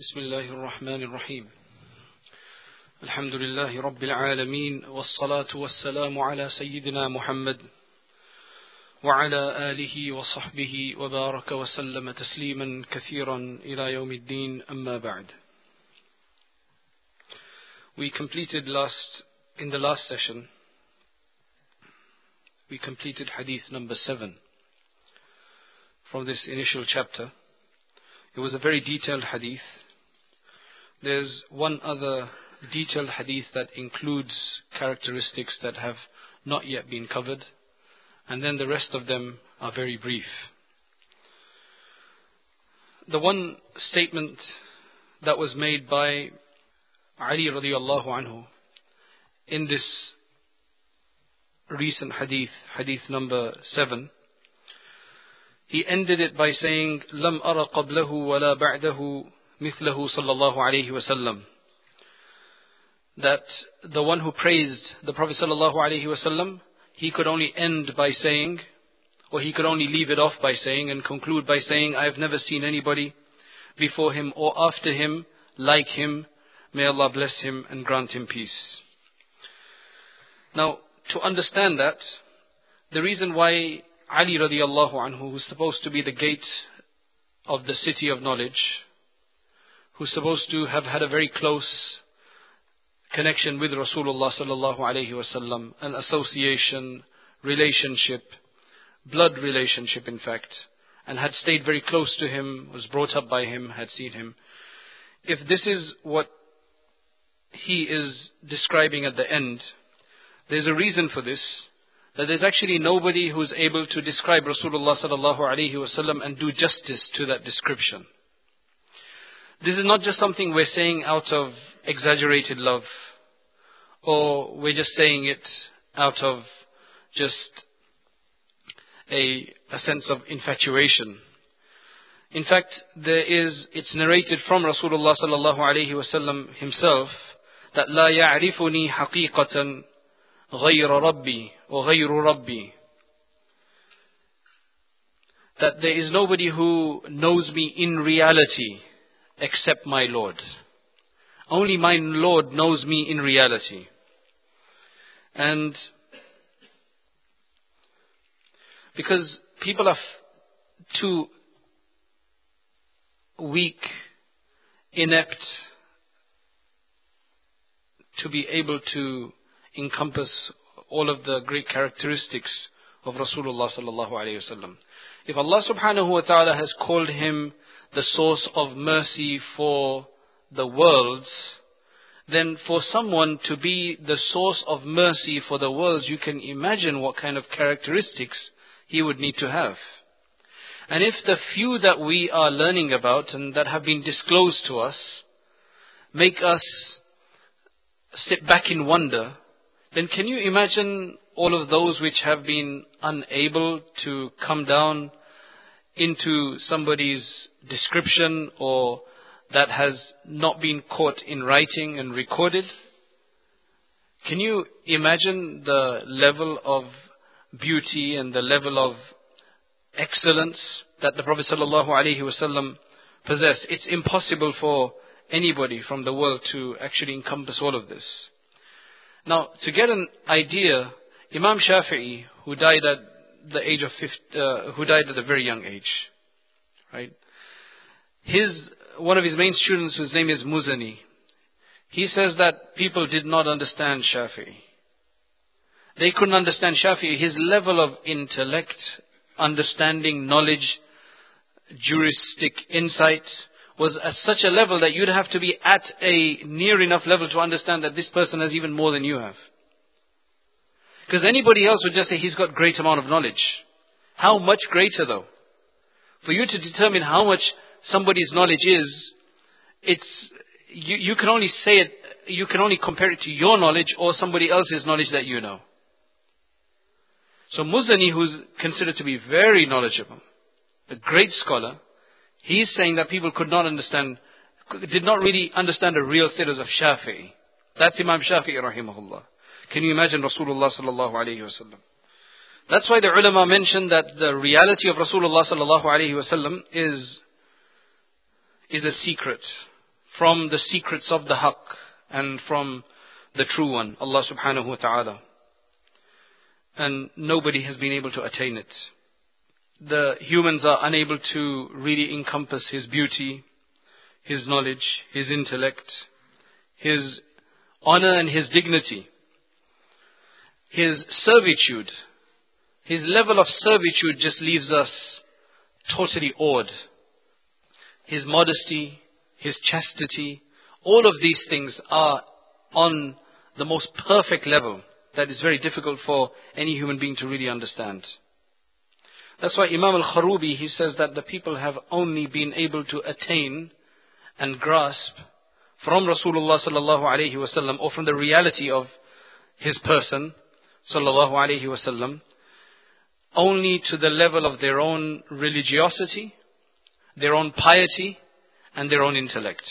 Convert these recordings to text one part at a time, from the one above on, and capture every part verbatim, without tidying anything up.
بسم الله الرحمن الرحيم الحمد لله رب العالمين والصلاة والسلام على سيدنا محمد وعلى آله وصحبه وبارك وسلم تسليما كثيرا إلى يوم الدين أما بعد. We completed last, in the last session, we completed hadith number seven from this initial chapter. It was a very detailed hadith. There's one other detailed hadith that includes characteristics that have not yet been covered, and then the rest of them are very brief. The one statement that was made by Ali radiallahu anhu in this recent hadith, hadith number seven, he ended it by saying, "Lam ara qablahu wa la ba'dahu mithlahu sallallahu alayhi wa sallam." That the one who praised the Prophet sallallahu alayhi wa sallam, he could only end by saying, or he could only leave it off by saying and conclude by saying, "I have never seen anybody before him or after him like him. May Allah bless him and grant him peace." Now, to understand that, the reason why Ali radiallahu anhu, who's supposed to be the gate of the city of knowledge, who's supposed to have had a very close connection with Rasulullah sallallahu alayhi wasallam, an association, relationship, blood relationship in fact, and had stayed very close to him, was brought up by him, had seen him. If this is what he is describing at the end, there's a reason for this, that there's actually nobody who's able to describe Rasulullah sallallahu alayhi wasallam and do justice to that description. This is not just something we're saying out of exaggerated love, or we're just saying it out of just a, a sense of infatuation. In fact, there is, it's narrated from Rasulullah sallallahu alayhi wasallam himself that لا يعرفني حقيقة غير ربي وغير ربي, that there is nobody who knows me in reality except my Lord. Only my Lord knows me in reality. And because people are f- too weak, inept to be able to encompass all of the great characteristics of Rasulullah sallallahu alayhi wasallam. If Allah subhanahu wa ta'ala has called him the source of mercy for the worlds, then for someone to be the source of mercy for the worlds, you can imagine what kind of characteristics he would need to have. And if the few that we are learning about and that have been disclosed to us make us sit back in wonder, then can you imagine all of those which have been unable to come down into somebody's description, or that has not been caught in writing and recorded? Can you imagine the level of beauty and the level of excellence that the Prophet sallallahu alaihi wasallam possessed? It's impossible for anybody from the world to actually encompass all of this. Now, to get an idea, Imam Shafi'i, who died at the age of fifty, uh, who died at a very young age, right? His one of his main students, whose name is Muzani, he says that people did not understand Shafi'i. They couldn't understand Shafi'i. His level of intellect, understanding, knowledge, juristic insight was at such a level that you'd have to be at a near enough level to understand that this person has even more than you have. Because anybody else would just say he's got great amount of knowledge. How much greater though? For you to determine how much somebody's knowledge is, it's you, you can only say it, you can only compare it to your knowledge or somebody else's knowledge that you know. So Muzani, who's considered to be very knowledgeable, a great scholar, he's saying that people could not understand, did not really understand the real status of Shafi'i. That's Imam Shafi'i rahimahullah. Can you imagine Rasulullah sallallahu alayhi wasallam? That's why the ulama mentioned that the reality of Rasulullah sallallahu alayhi wasallam is, is a secret. from the secrets of the haqq and from the true one, Allah subhanahu wa ta'ala. And nobody has been able to attain it. The humans are unable to really encompass His beauty, His knowledge, His intellect, His honor and His dignity, His servitude. His level of servitude just leaves us totally awed. His modesty, His chastity, all of these things are on the most perfect level that is very difficult for any human being to really understand. That's why Imam al-Kharubi, he says that the people have only been able to attain and grasp from Rasulullah sallallahu alayhi wasallam, or from the reality of his person sallallahu alayhi wasallam, only to the level of their own religiosity, their own piety, and their own intellect.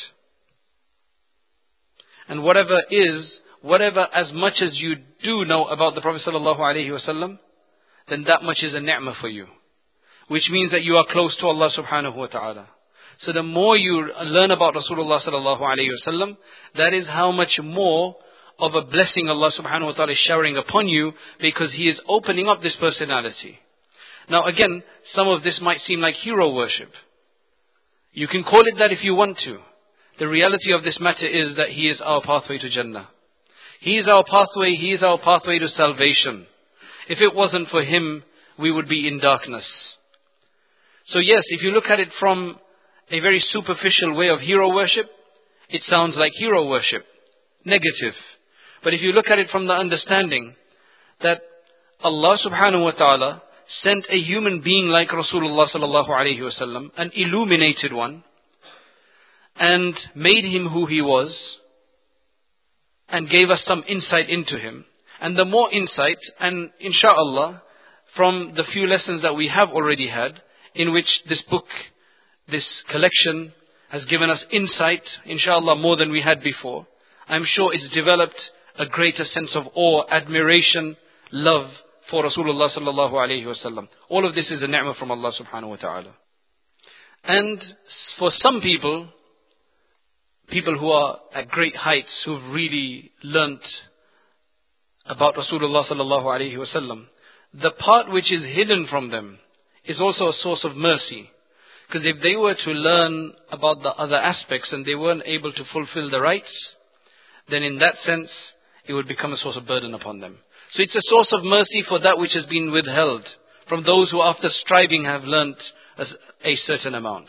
And whatever is, whatever as much as you do know about the Prophet sallallahu alaihi wasallam, then that much is a ni'mah for you. Which means that you are close to Allah subhanahu wa ta'ala. So the more you learn about Rasulullah sallallahu alaihi wasallam, that is how much more of a blessing Allah subhanahu wa ta'ala is showering upon you, because He is opening up this personality. Now again, some of this might seem like hero worship. You can call it that if you want to. The reality of this matter is that He is our pathway to Jannah. He is our pathway, He is our pathway to salvation. If it wasn't for Him, we would be in darkness. So yes, if you look at it from a very superficial way of hero worship, it sounds like hero worship, negative. But if you look at it from the understanding that Allah subhanahu wa ta'ala sent a human being like Rasulullah sallallahu alayhi wasallam, an illuminated one, and made him who he was, and gave us some insight into him. And the more insight, and insha'Allah, from the few lessons that we have already had, in which this book, this collection has given us insight, insha'Allah, more than we had before, I'm sure it's developed a greater sense of awe, admiration, love for Rasulullah sallallahu alayhi wasallam. All of this is a ni'mah from Allah subhanahu wa ta'ala. And for some people, people who are at great heights, who've really learnt about Rasulullah sallallahu alayhi wasallam, the part which is hidden from them is also a source of mercy. Because if they were to learn about the other aspects and they weren't able to fulfill the rights, then in that sense, it would become a source of burden upon them. So it's a source of mercy for that which has been withheld from those who after striving have learnt a, a certain amount.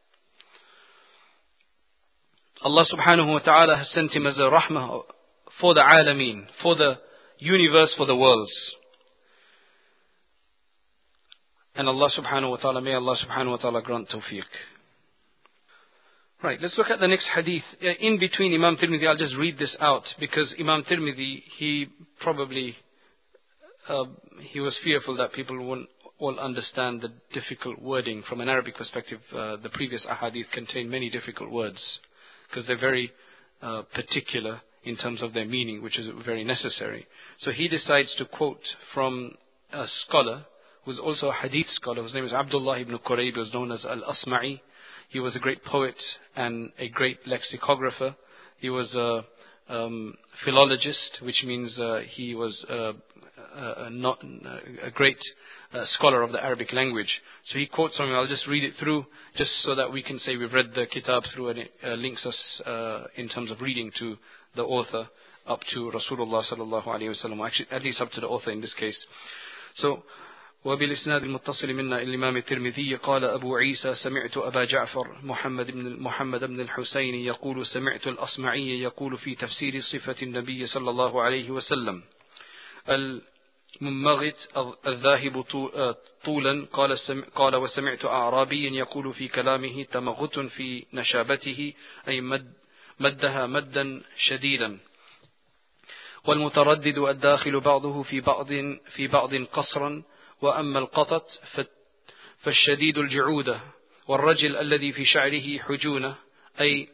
Allah subhanahu wa ta'ala has sent him as a rahmah for the alameen, for the universe, for the worlds. And Allah subhanahu wa ta'ala, may Allah subhanahu wa ta'ala grant tawfiq. Right, let's look at the next hadith. In between Imam Tirmidhi, I'll just read this out, because Imam Tirmidhi, he probably, uh, he was fearful that people won't all understand the difficult wording. From an Arabic perspective, uh, the previous ahadith contain many difficult words, because they're very uh, particular in terms of their meaning, which is very necessary. So he decides to quote from a scholar, who's also a hadith scholar. His name is Abdullah ibn Qurayb, he was known as Al-Asma'i. He was a great poet and a great lexicographer. He was a um, philologist, which means uh, he was uh, a, not, a great uh, scholar of the Arabic language. So he quotes something. I'll just read it through, just so that we can say we've read the kitab through, and it uh, links us uh, in terms of reading to the author up to Rasulullah sallallahu alaihi wasallam. Actually, at least up to the author in this case. So, وبالإسناد المتصل منا الإمام الترمذي قال أبو عيسى سمعت أبا جعفر محمد بن محمد بن الحسين يقول سمعت الأصمعي يقول في تفسير صفة النبي صلى الله عليه وسلم المنمغت الذاهب طولا قال قال وسمعت أعرابيا يقول في كلامه تمغت في نشابته أي مد مدها مدا شديدا والمتردد الداخل بعضه في بعض في بعض قصرا وأما القطط فالشديد الجعودة والرجل الذي في شعره حجونة أي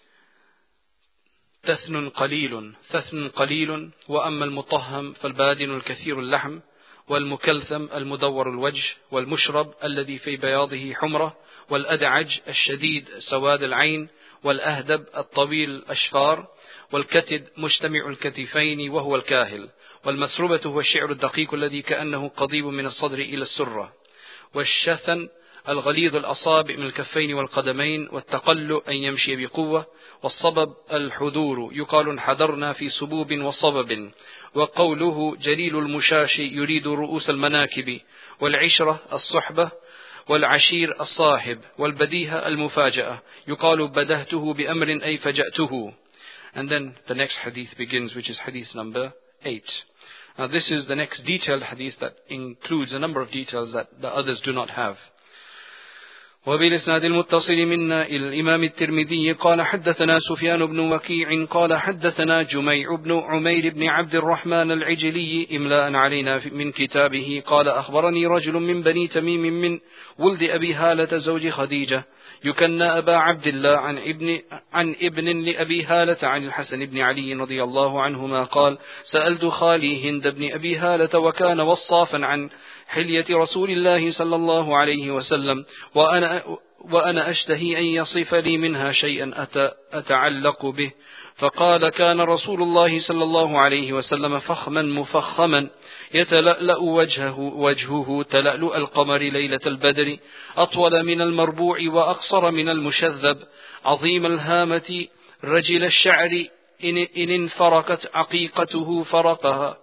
تثن قليل تثن قليل وأما المطهم فالبادن الكثير اللحم والمكلثم المدور الوجه والمشرب الذي في بياضه حمرة والأدعج الشديد سواد العين والأهدب الطويل الأشفار، والكتد مجتمع الكتفين وهو الكاهل، والمسربة هو الشعر الدقيق الذي كأنه قضيب من الصدر إلى السرة، والشثن الغليظ الأصابع من الكفين والقدمين، والتقل أن يمشي بقوة، والصبب الحذور يقال انحدرنا في صبوب وصبب، وقوله جليل المشاش يريد رؤوس المناكب، والعشرة الصحبة، والعشير الصاحب، والبديهة المفاجأة يقال بدهته بأمر أي فجأته. And then the next hadith begins, which is hadith number eight. Now this is the next detailed hadith that includes a number of details that the others do not have. وبالإسناد المتصل منا إلى الإمام الترمذي قال حدثنا سفيان بن وكيع قال حدثنا جميع بن عمير بن عبد الرحمن العجلي إملاء علينا من كتابه قال أخبرني رجل من بني تميم من ولد أبي هالة زوج خديجة يكنى أبا عبد الله عن ابن, عن ابن لأبي هالة عن الحسن بن علي رضي الله عنهما قال سألت خالي هند بن أبي هالة وكان وصافا عن حلية رسول الله صلى الله عليه وسلم وأنا, وأنا أشتهي أن يصف لي منها شيئا أتعلق به، فقال كان رسول الله صلى الله عليه وسلم فخما مفخما يتلألأ وجهه, وجهه تلألؤ القمر ليلة البدر، أطول من المربوع وأقصر من المشذب، عظيم الهامة رجل الشعر إن, إن انفرقت عقيقته فرقها،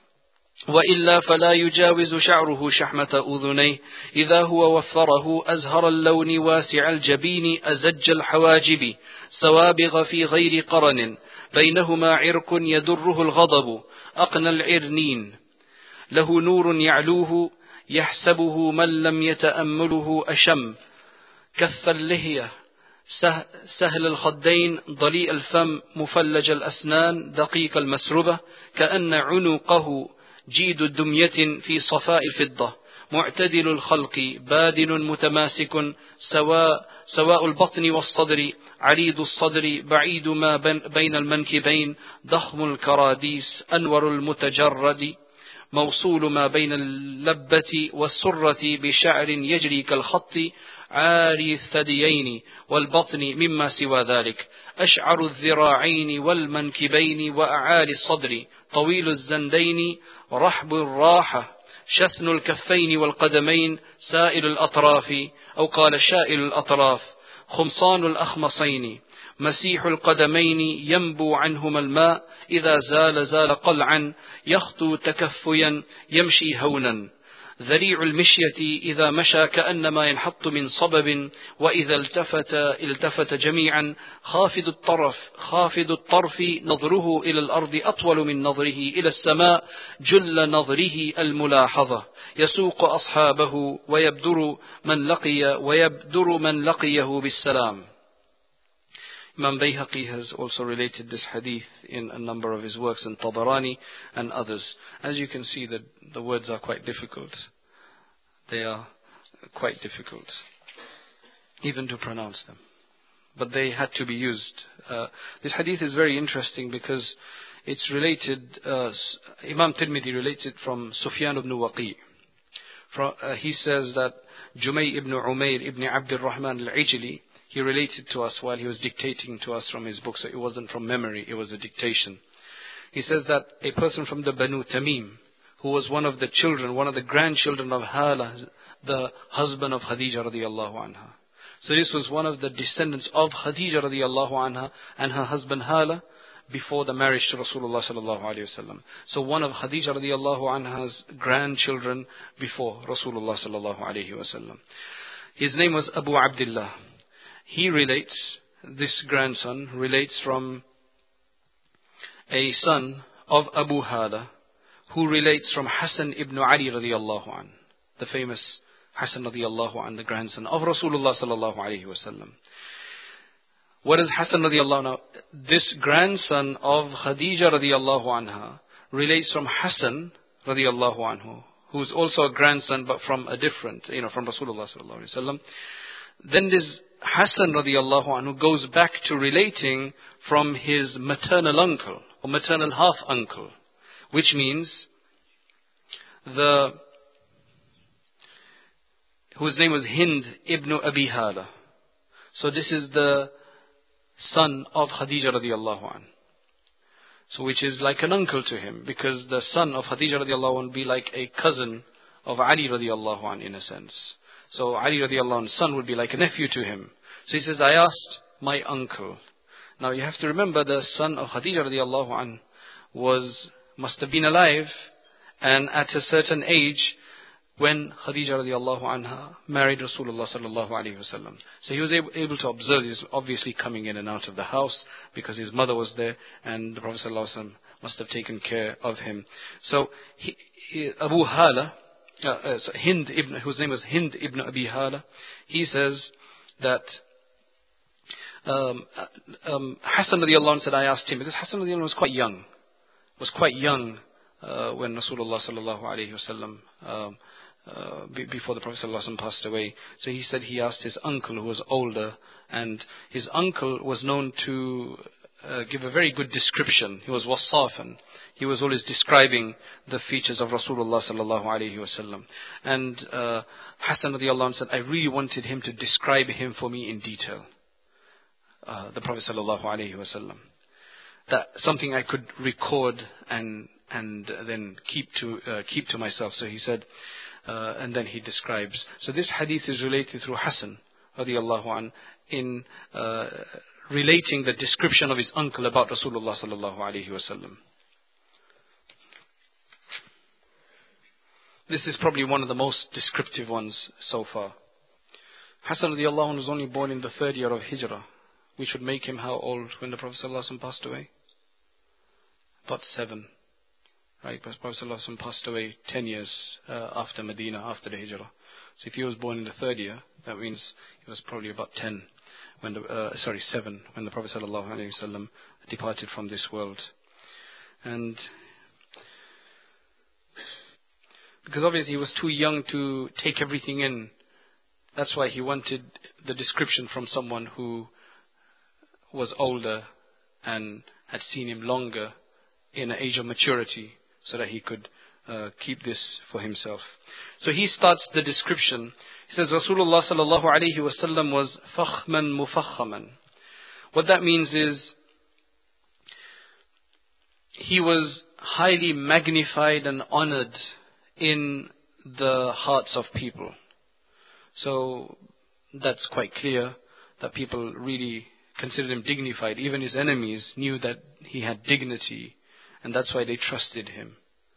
وإلا فلا يجاوز شعره شحمة أذنيه، إذا هو وفره أزهر اللون واسع الجبين أزج الحواجب، سوابغ في غير قرن بينهما عرق يدره الغضب، أقنى العرنين له نور يعلوه يحسبه من لم يتأمله أشم، كث اللهية سهل الخدين ضليء الفم مفلج الأسنان دقيق المسربة، كأن عنقه جيد الدمية في صفاء الفضة، معتدل الخلق بادن متماسك سواء, سواء البطن والصدر، عريض الصدر بعيد ما بين المنكبين، ضخم الكراديس أنور المتجرد، موصول ما بين اللبة والسرة بشعر يجري كالخط، عاري الثديين والبطن مما سوى ذلك، أشعر الذراعين والمنكبين وأعالي الصدر، طويل الزندين رحب الراحة، شثن الكفين والقدمين، سائل الأطراف أو قال شائل الأطراف، خمصان الأخمصين، مسيح القدمين ينبو عنهما الماء، إذا زال زال قلعا، يخطو تكفيا يمشي هونا، ذريع المشية إذا مشى كأنما ينحط من صبب، وإذا التفت التفت جميعا، خافض الطرف خافض الطرف نظره إلى الأرض أطول من نظره إلى السماء، جل نظره الملاحظة، يسوق أصحابه ويبدر من لقي ويبدر من لقيه بالسلام. Imam Bayhaqi has also related this hadith in a number of his works, in Tabarani and others. As you can see, that the words are quite difficult. They are quite difficult, even to pronounce them. But they had to be used. Uh, this hadith is very interesting because it's related, uh, Imam Tirmidhi relates it from Sufyan ibn Waqi. From, uh, he says that Jumay ibn Umayr ibn Abd al-Rahman al-Ijli, he related to us while he was dictating to us from his book, so it wasn't from memory, it was a dictation. He says that a person from the Banu Tamim, who was one of the children, one of the grandchildren of Hala, the husband of Khadija radiallahu anha. So this was one of the descendants of Khadija radiallahu anha and her husband Hala before the marriage to Rasulullah sallallahu alayhi wasallam. So one of Khadija radiallahu anha's grandchildren before Rasulullah sallallahu alayhi wasallam. His name was Abu Abdullah. He relates, this grandson relates from a son of Abu Hala, who relates from Hassan ibn Ali radiallahu an, the famous Hassan radiallahu an, the grandson of Rasulullah sallallahu alayhi wasallam. What is Hassan radiallahu anhu? This grandson of Khadija radiallahu anha relates from Hassan radiallahu anhu, who is also a grandson but from a different, you know, from Rasulullah sallallahu alayhi wasallam. Then this Hassan radiallahu anhu goes back to relating from his maternal uncle or maternal half uncle, which means the whose name was Hind ibn Abi Hala. So this is the son of Khadija radiallahu anh. So which is like an uncle to him, because the son of Khadija radiallahu anh would be like a cousin of Ali radiallahu anh in a sense. So Ali radiallahu anh's son would be like a nephew to him. So he says, I asked my uncle. Now you have to remember the son of Khadija radiallahu anh was, must have been alive and at a certain age when Khadija radiallahu anha married Rasulullah sallallahu alayhi wasallam. So he was able, able to observe, he's obviously coming in and out of the house because his mother was there, and the Prophet sallallahu alayhi wasallam must have taken care of him. So he, he, Abu Hala, uh, uh, so Hind ibn, whose name was Hind ibn Abi Hala, he says that um, um, Hassan radiallahu anh said, I asked him, because Hassan radiallahu anh was quite young, was quite young uh, when Rasulullah sallallahu alayhi wasallam um, Uh, before the Prophet ﷺ passed away. So he said he asked his uncle who was older, and his uncle was known to uh, give a very good description. He was wasafan. He was always describing the features of Rasulullah sallallahu alayhi wasallam. And uh, Hassan radiallahu anh said, I really wanted him to describe him for me in detail. Uh, the Prophet sallallahu alayhi wasallam. That something I could record and and then keep to uh, keep to myself. So he said, Uh, and then he describes. So this hadith is related through Hassan radiallahu anh in uh, relating the description of his uncle about Rasulullah sallallahu alayhi wasallam. This is probably one of the most descriptive ones so far. Hassan radiallahu anh was only born in the third year of Hijrah, which would make him how old when the Prophet sallallahu alayhi wasallam passed away? About seven. Right, but Prophet ﷺ passed away ten years uh, after Medina, after the Hijrah. So if he was born in the third year, that means he was probably about ten, when the uh, sorry seven, when the Prophet ﷺ departed from this world. And because obviously he was too young to take everything in, that's why he wanted the description from someone who was older and had seen him longer in an age of maturity, so that he could uh, keep this for himself. So he starts the description. He says, Rasulullah sallallahu alayhi wa sallam was fakhman mufakhaman. What that means is, he was highly magnified and honored in the hearts of people. So that's quite clear, that people really considered him dignified. Even his enemies knew that he had dignity, and that's why they trusted him.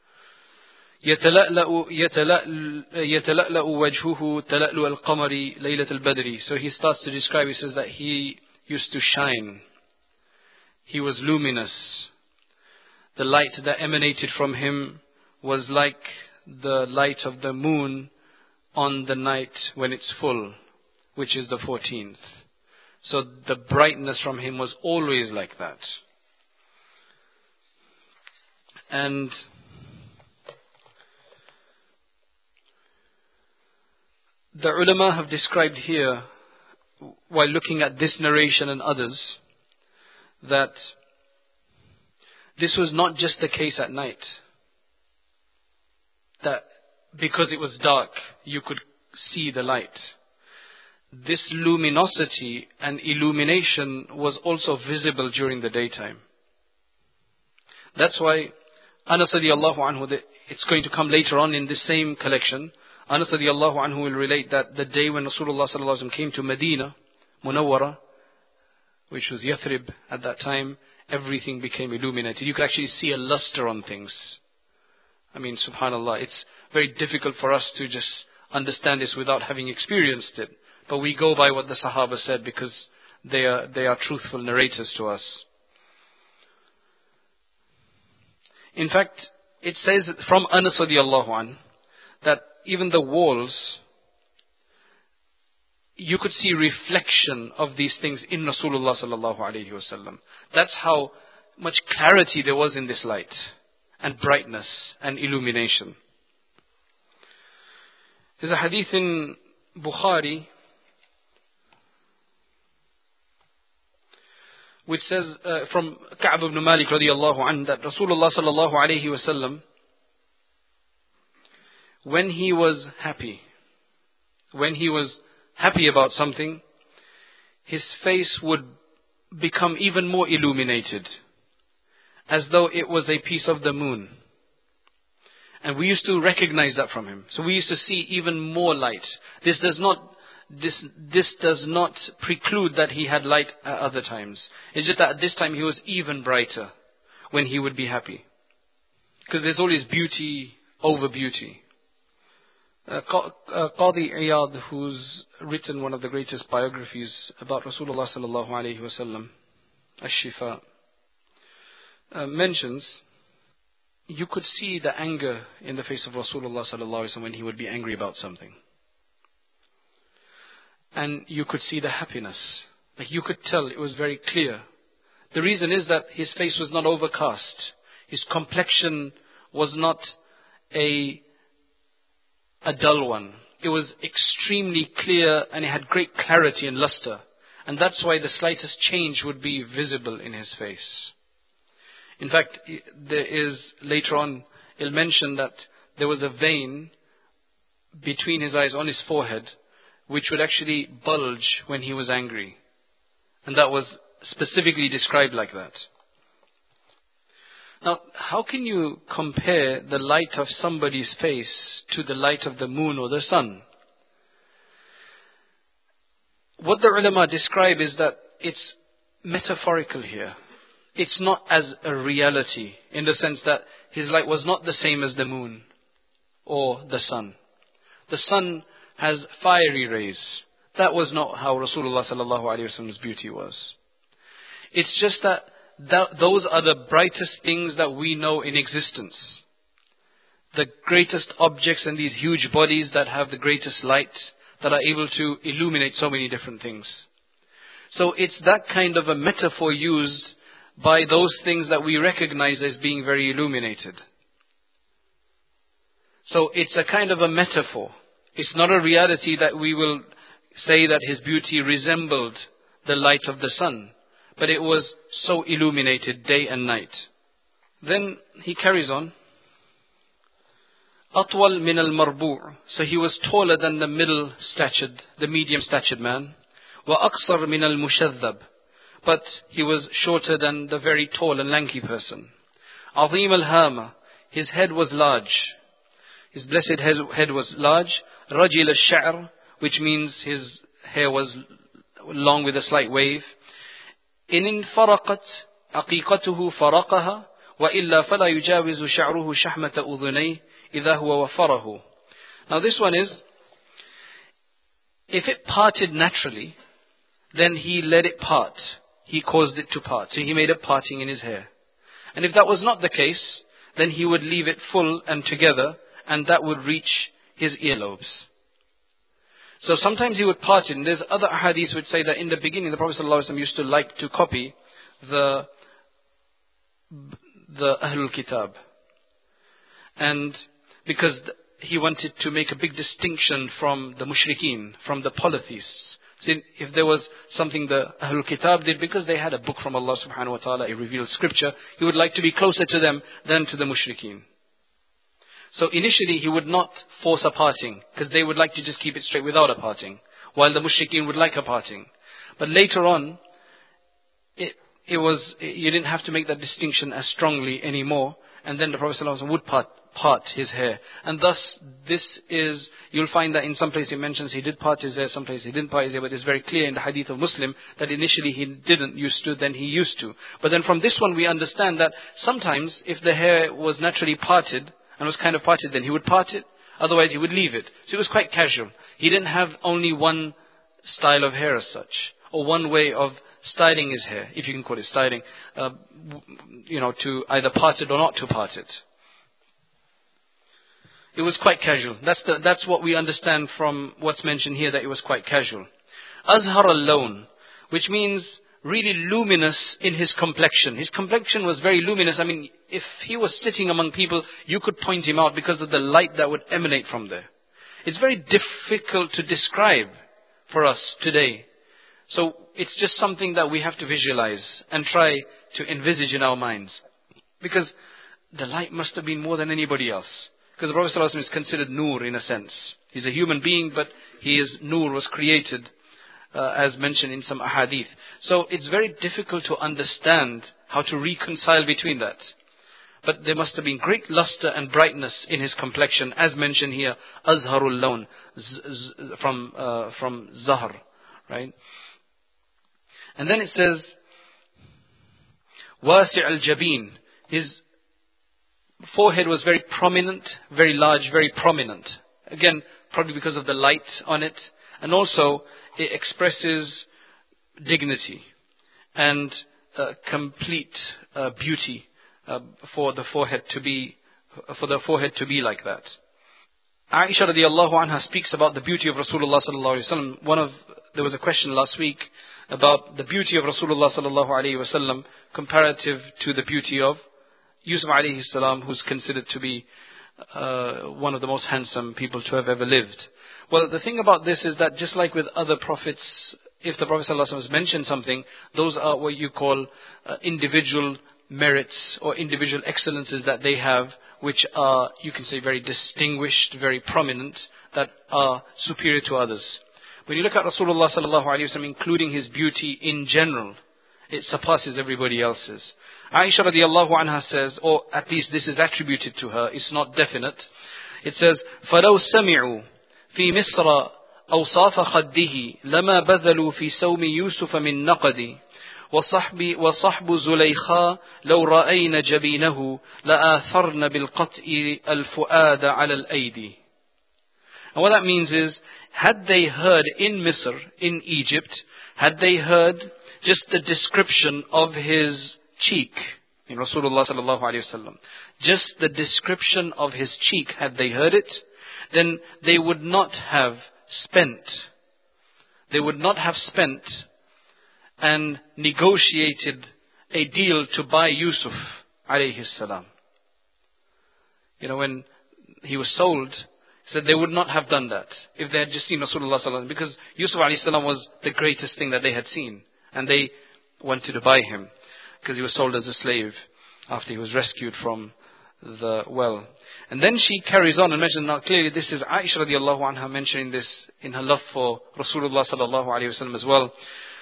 يتلألأ يتلألأ وجهه تلألؤ القمر ليلة البدر. So he starts to describe, he says that he used to shine. He was luminous. The light that emanated from him was like the light of the moon on the night when it's full, which is the fourteenth. So the brightness from him was always like that. And the ulama have described here, while looking at this narration and others, that this was not just the case at night. That because it was dark, you could see the light. This luminosity and illumination was also visible during the daytime. That's why Anas radiallahu anhu, it's going to come later on in this same collection. Anas radiallahu anhu will relate that the day when Rasulullah sallallahu alaihi wasallam came to Medina Munawwara, which was Yathrib at that time, everything became illuminated. You could actually see a luster on things. I mean, subhanallah, it's very difficult for us to just understand this without having experienced it. But we go by what the Sahaba said, because they are, they are truthful narrators to us. In fact, it says from Anas radiallahu anhu that even the walls, you could see reflection of these things in Rasulullah sallallahu alayhi wasallam. That's how much clarity there was in this light, and brightness and illumination. There's a hadith in Bukhari which says uh, from Ka'b ibn Malik radiallahu anhu that Rasulullah sallallahu alayhi wasallam, when he was happy, when he was happy about something, his face would become even more illuminated, as though it was a piece of the moon. And we used to recognize that from him. So we used to see even more light. This does not this this does not preclude that he had light at other times. It's just that at this time he was even brighter when he would be happy. Because there's always beauty over beauty. Uh, uh, Qadi Iyad, who's written one of the greatest biographies about Rasulullah sallallahu alaihi wasallam, Ash-Shifa, uh, mentions you could see the anger in the face of Rasulullah sallallahu alaihi wasallam when he would be angry about something, and you could see the happiness. Like you could tell, it was very clear. The reason is that his face was not overcast. His complexion was not a a dull one. It was extremely clear and it had great clarity and luster. And that's why the slightest change would be visible in his face. In fact, there is, later on, he'll mention that there was a vein between his eyes on his forehead, which would actually bulge when he was angry. And that was specifically described like that. Now, how can you compare the light of somebody's face to the light of the moon or the sun? What the ulama describe is that it's metaphorical here. It's not as a reality, in the sense that his light was not the same as the moon or the sun. The sun has fiery rays. That was not how Rasulullah sallallahu alaihi wasallam's beauty was. It's just that That, those are the brightest things that we know in existence. The greatest objects and these huge bodies that have the greatest light, that are able to illuminate so many different things. So it's that kind of a metaphor used by those things that we recognize as being very illuminated. So it's a kind of a metaphor. It's not a reality that we will say that his beauty resembled the light of the sun. But it was so illuminated day and night. Then he carries on. أطول من المربوع. So he was taller than the middle statured, the medium statured man. وأقصر من المشذب. But he was shorter than the very tall and lanky person. عظيم الهامة. His head was large. His blessed head was large. رجل الشعر, which means his hair was long with a slight wave. إن انفرقت عقيقته فرقها وإلا فلا يجاوز شعره شحمة أذنيه إذا هو وفره. Now this one is, if it parted naturally, then he let it part. He caused it to part. So he made a parting in his hair. And if that was not the case, then he would leave it full and together, and that would reach his earlobes. So sometimes he would part it. And there's other hadiths which say that in the beginning the Prophet ﷺ used to like to copy the the Ahlul Kitab. And because he wanted to make a big distinction from the mushrikeen, from the polytheists. So if there was something the Ahlul Kitab did, because they had a book from Allah subhanahu wa ta'ala, a revealed scripture, he would like to be closer to them than to the mushrikeen. So initially he would not force a parting, because they would like to just keep it straight without a parting, while the mushrikeen would like a parting. But later on, it, it was, you didn't have to make that distinction as strongly anymore, and then the Prophet ﷺ would part, part his hair. And thus, this is, you'll find that in some places he mentions he did part his hair, some places he didn't part his hair, but it's very clear in the hadith of Muslim that initially he didn't used to, then he used to. But then from this one we understand that sometimes if the hair was naturally parted, and was kind of parted, then he would part it, otherwise he would leave it. So it was quite casual. He didn't have only one style of hair as such, or one way of styling his hair, if you can call it styling, uh, you know, to either part it or not to part it. It was quite casual. That's the, that's what we understand from what's mentioned here, that it was quite casual. Azhar al-lawn, which means really luminous in his complexion. His complexion was very luminous. I mean, if he was sitting among people, you could point him out because of the light that would emanate from there. It's very difficult to describe for us today. So it's just something that we have to visualize and try to envisage in our minds. Because the light must have been more than anybody else. Because the Prophet ﷺ is considered Nur in a sense. He's a human being, but he is Nur, was created uh, as mentioned in some ahadith. So it's very difficult to understand how to reconcile between that. But there must have been great luster and brightness in his complexion, as mentioned here, azharul lawn, from uh, from zahr, right? And then it says, wasi' al-jabin. His forehead was very prominent, very large, very prominent. Again, probably because of the light on it, and also it expresses dignity and uh, complete uh, beauty uh, for the forehead to be for the forehead to be like that. Aisha radiallahu anha speaks about the beauty of Rasulullah sallallahu alaihi wasallam. One of there was a question last week about the beauty of Rasulullah sallallahu alaihi wasallam comparative to the beauty of Yusuf alayhi salam, who's considered to be uh, one of the most handsome people to have ever lived. Well, the thing about this is that just like with other prophets, if the Prophet sallallahu alaihi wasallam has mentioned something, those are what you call uh, individual merits or individual excellences that they have, which are, you can say, very distinguished, very prominent, that are superior to others. When you look at Rasulullah sallallahu alaihi wasallam, including his beauty in general, it surpasses everybody else's. Aisha radiallahu anha says, or at least this is attributed to her, it's not definite. It says, فَلَوْ سَمِعُوا فِي مِصْرَ أَوْصَافَ خَدِّهِ لَمَا بَذَلُوا فِي سَوْمِ يُوسُفَ مِن نَقَدِ وصحب, وصحب زليخا لو رأين جبينه لآثرن بالقطء الفؤاد على الأيدي. And what that means is, had they heard in Misr, in Egypt, had they heard just the description of his cheek, in Rasulullah sallallahu alaihi wasallam, just the description of his cheek, had they heard it, then they would not have spent, they would not have spent and negotiated a deal to buy Yusuf alayhi salam. You know, when he was sold, he said they would not have done that if they had just seen Rasulullah sallallahu alaihi wasallam, because Yusuf alayhi salam was the greatest thing that they had seen, and they wanted to buy him because he was sold as a slave after he was rescued from the well. And then she carries on and mentions, now clearly this is Aisha radiallahu anha mentioning this in her love for Rasulullah sallallahu alaihi wasallam as well.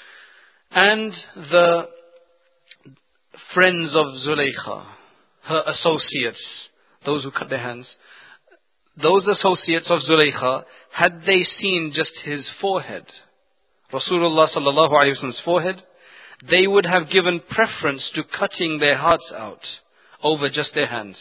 And the friends of Zulaykha, her associates, those who cut their hands, those associates of Zulaykha, had they seen just his forehead, Rasulullah sallallahu alaihi wasallam's forehead, they would have given preference to cutting their hearts out over just their hands.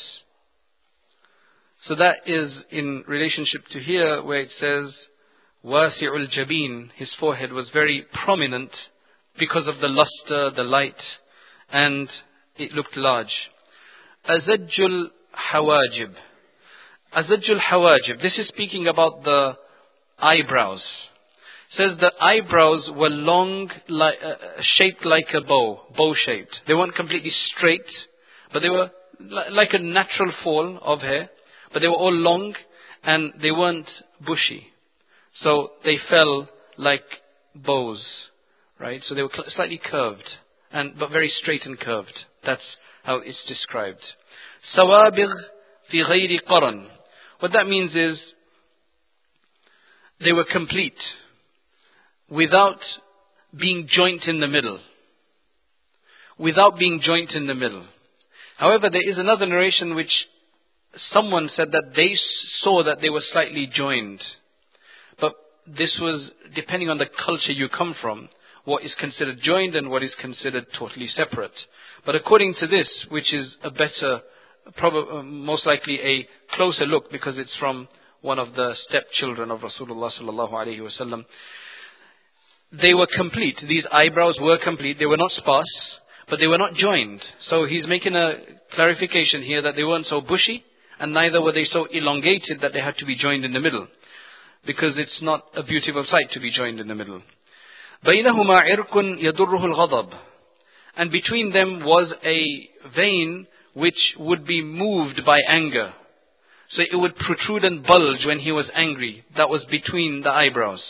So that is in relationship to here where it says, Wasi'ul Jabin, his forehead was very prominent because of the luster, the light, and it looked large. Azajjul Hawajib. Azajjul Hawajib. This is speaking about the eyebrows. It says the eyebrows were long, like, uh, shaped like a bow, bow-shaped. They weren't completely straight, but they were li- like a natural fall of hair, but they were all long and they weren't bushy. So they fell like bows. Right, so they were slightly curved, and but very straight and curved. That's how it's described. Sawabigh fi ghayri qaran. What that means is they were complete, without being joint in the middle. Without being joint in the middle. However, there is another narration which someone said that they saw that they were slightly joined, but this was depending on the culture you come from, what is considered joined and what is considered totally separate. But according to this, which is a better, probably most likely a closer look, because it's from one of the stepchildren of Rasulullah sallallahu alaihi wasallam, they were complete. These eyebrows were complete. They were not sparse, but they were not joined. So he's making a clarification here that they weren't so bushy, and neither were they so elongated that they had to be joined in the middle, because it's not a beautiful sight to be joined in the middle. بينهما عرق يضره الغضب. And between them was a vein which would be moved by anger. So it would protrude and bulge when he was angry. That was between the eyebrows.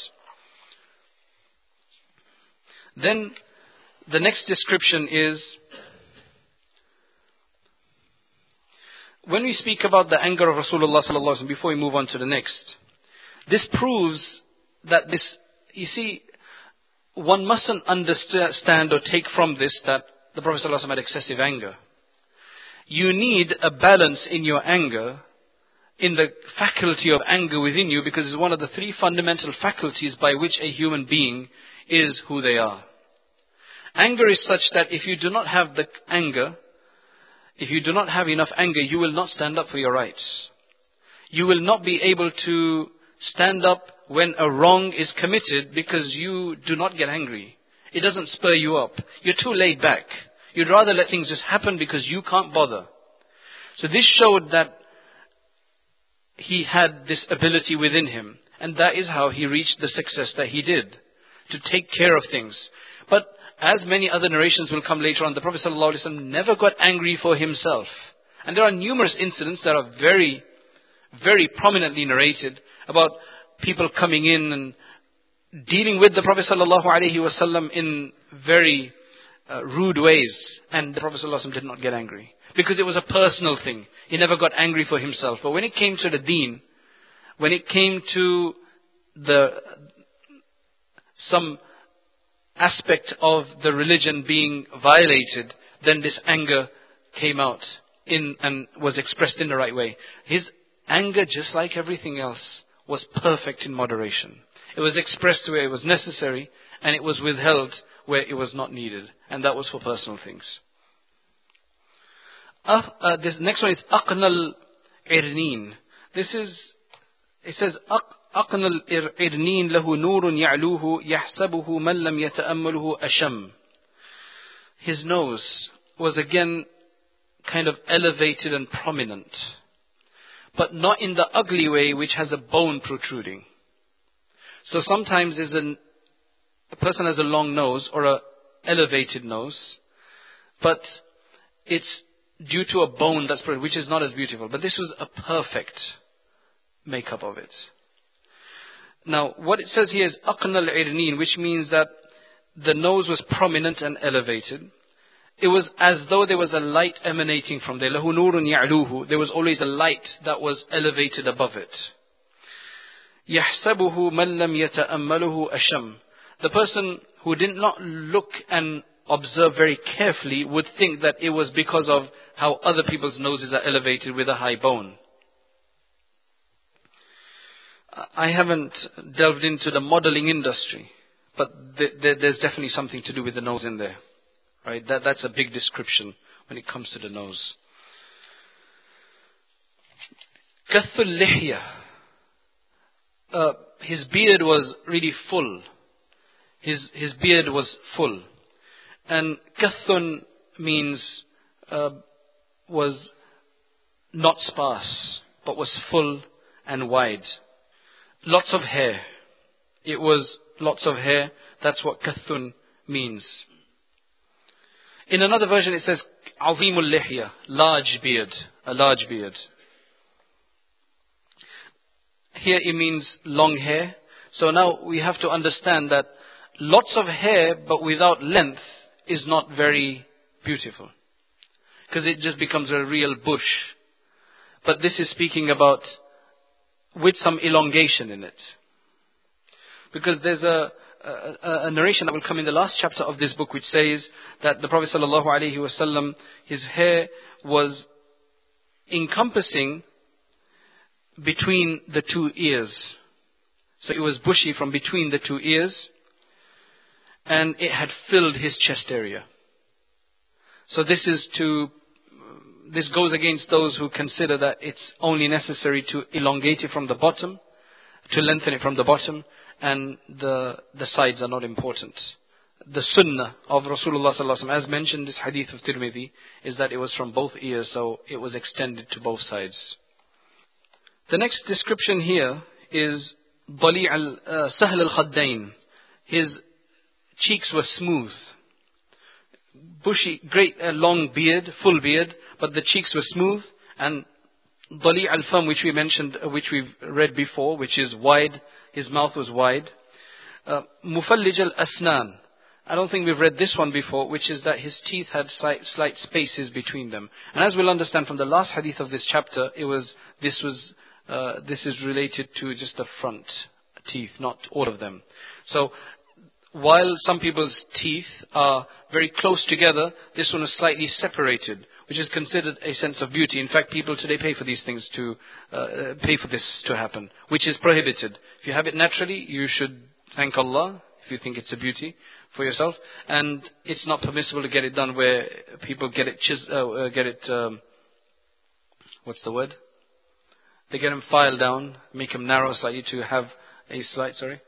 Then the next description is, when we speak about the anger of Rasulullah sallallahu alaihi wasallam, before we move on to the next, this proves that this, you see, one mustn't understand or take from this that the Prophet ﷺ had excessive anger. You need a balance in your anger, in the faculty of anger within you, because it's one of the three fundamental faculties by which a human being is who they are. Anger is such that if you do not have the anger, if you do not have enough anger, you will not stand up for your rights. You will not be able to stand up when a wrong is committed because you do not get angry. It doesn't spur you up. You're too laid back. You'd rather let things just happen because you can't bother. So this showed that he had this ability within him. And that is how he reached the success that he did. To take care of things. But as many other narrations will come later on, the Prophet ﷺ never got angry for himself. And there are numerous incidents that are very, very prominently narrated about people coming in and dealing with the Prophet ﷺ in very uh, rude ways. And the Prophet ﷺ did not get angry. Because it was a personal thing. He never got angry for himself. But when it came to the deen, when it came to the some aspect of the religion being violated, then this anger came out in and was expressed in the right way. His anger, just like everything else, was perfect in moderation. It was expressed where it was necessary, and it was withheld where it was not needed. And that was for personal things. Uh, uh, this next one is Aqnal Irneen. This is, it says, Aqnal Irneen lahu nurun ya'luhu yahsabuhu man lam yata'ammaluhu asham. His nose was again kind of elevated and prominent, but not in the ugly way which has a bone protruding. So sometimes is an, a person has a long nose or a elevated nose, but it's due to a bone that's protruding, which is not as beautiful. But this was a perfect makeup of it. Now, what it says here is aqnal irneen, which means that the nose was prominent and elevated. It was as though there was a light emanating from there. Lahu nurun ya'luhu. There was always a light that was elevated above it. Yahsabuhu man lam yata'ammaluhu asham. The person who did not look and observe very carefully would think that it was because of how other people's noses are elevated with a high bone. I haven't delved into the modeling industry, but th- th- there's definitely something to do with the nose in there. Right? That, that's a big description when it comes to the nose. Kathul lihya. Uh, his beard was really full. His, his beard was full. And kathun means uh, was not sparse, but was full and wide. Lots of hair. It was lots of hair. That's what kathun means. In another version it says azimul lihya, large beard, a large beard. Here it means long hair. So now we have to understand that lots of hair but without length is not very beautiful, because it just becomes a real bush. But this is speaking about with some elongation in it, because there's a, a, a narration that will come in the last chapter of this book which says that the Prophet ﷺ, his hair was encompassing between the two ears. So it was bushy from between the two ears, and it had filled his chest area. So this is to, this goes against those who consider that it's only necessary to elongate it from the bottom, to lengthen it from the bottom, and the the sides are not important. The sunnah of Rasulullah sallallahu alaihi wasallam, as mentioned in this hadith of Tirmidhi, is that it was from both ears, so it was extended to both sides. The next description here is Dali' al uh, Sahl al-Khaddain. His cheeks were smooth, bushy, great uh, long beard, full beard, but the cheeks were smooth. And Dali' al-Fam, which we mentioned, uh, which we've read before, which is wide, his mouth was wide. Uh, Mufallij al-Asnan, I don't think we've read this one before, which is that his teeth had slight, slight spaces between them. And as we'll understand from the last hadith of this chapter, it was this was uh, this is related to just the front teeth, not all of them. So while some people's teeth are very close together, this one is slightly separated, which is considered a sense of beauty. In fact, people today pay for these things to uh, pay for this to happen, which is prohibited. If you have it naturally, you should thank Allah if you think it's a beauty for yourself, and it's not permissible to get it done where people get it chis- uh, get it um, what's the word? They get them filed down, make them narrow slightly to have a slight. Sorry,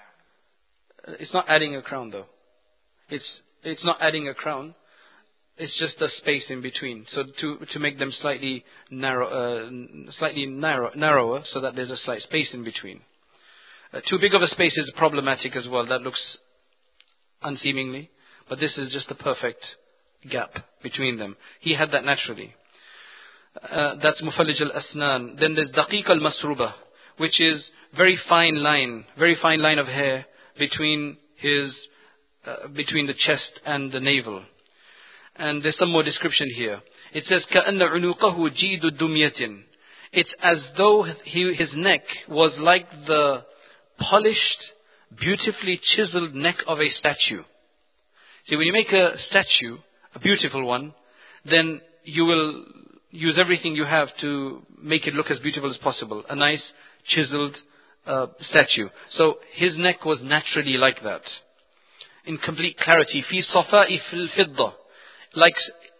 it's not adding a crown though. It's it's not adding a crown. It's just the space in between. So to to make them slightly narrow, uh, slightly narrow, narrower, so that there's a slight space in between. Uh, too big of a space is problematic as well. That looks unseemingly, but this is just a perfect gap between them. He had that naturally. Uh, that's mufallij al-asnan. Then there's daqiq al-masruba, which is very fine line, very fine line of hair between his, uh, between the chest and the navel. And there's some more description here. It says, كَأَنَّ عُنُوقَهُ جِيدُ دُمْيَةٍ. It's as though he, his neck was like the polished, beautifully chiseled neck of a statue. See, when you make a statue, a beautiful one, then you will use everything you have to make it look as beautiful as possible. A nice, chiseled uh, statue. So his neck was naturally like that. In complete clarity. فِي صَفَاءِ فِي الْفِضَّةِ. Like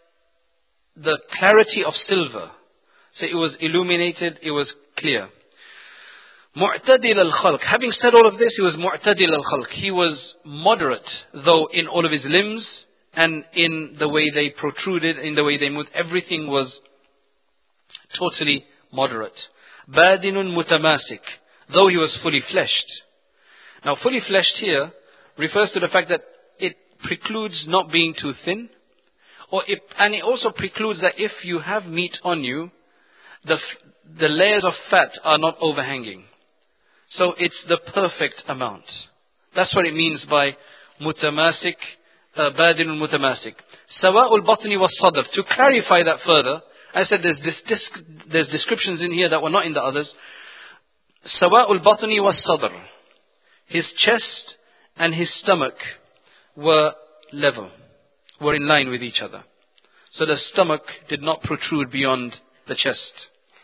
the clarity of silver. So it was illuminated, it was clear. Mu'tadil al-khalq. Having said all of this, he was mu'tadil al-khalq. He was moderate, though, in all of his limbs and in the way they protruded, in the way they moved. Everything was totally moderate. Badinun mutamasik. Though he was fully fleshed. Now, fully fleshed here refers to the fact that it precludes not being too thin. Or it, and it also precludes that if you have meat on you, the the layers of fat are not overhanging. So it's the perfect amount. That's what it means by mutamasik, badinul mutamasik. Sawa'ul batni was sadr. To clarify that further, I said there's this, this, there's descriptions in here that were not in the others. Sawa'ul batni was sadr. His chest and his stomach were level, were in line with each other. So the stomach did not protrude beyond the chest.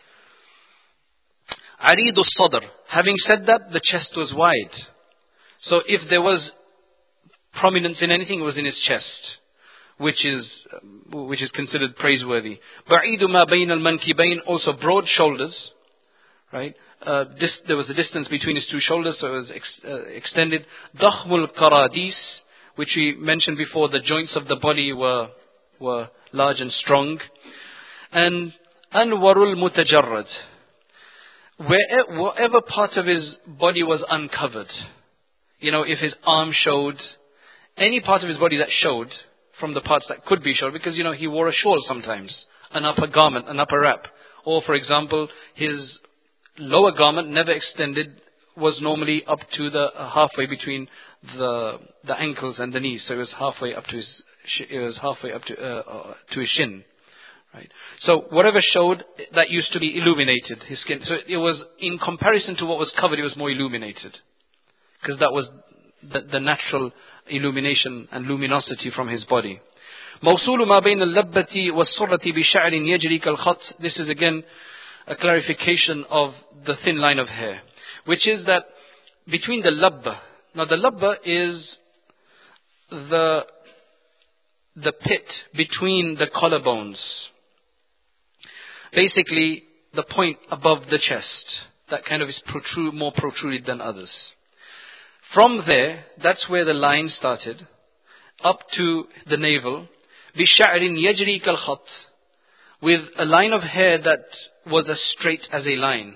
Aridu sadr. Having said that, the chest was wide. So if there was prominence in anything, it was in his chest, which is which is considered praiseworthy. Ba'idu ma bayn al-mankibayn, also broad shoulders, right? Uh, this, there was a distance between his two shoulders, so it was ex, uh, extended. Dakhmul qaradis, which we mentioned before, the joints of the body were were large and strong. And anwarul mutajarrad. Where, whatever part of his body was uncovered, you know, if his arm showed, any part of his body that showed from the parts that could be showed, because, you know, he wore a shawl sometimes, an upper garment, an upper wrap. Or, for example, his lower garment never extended, was normally up to the uh, halfway between the the ankles and the knees. So it was halfway up to his, it was halfway up to uh, uh, to his shin. Right. So whatever showed, that used to be illuminated, his skin. So it was, in comparison to what was covered, it was more illuminated. Because that was the, the natural illumination and luminosity from his body. موصول ما بين اللبة والسرة بشعر يجري كالخط. This is again a clarification of the thin line of hair. Which is that between the labba. Now the labba is the, the pit between the collarbones. Basically, the point above the chest, that kind of is protrude, more protruded than others. From there, that's where the line started, up to the navel, بِشَعْرٍ يَجْرِي كَالْخَطٍ, with a line of hair that was as straight as a line.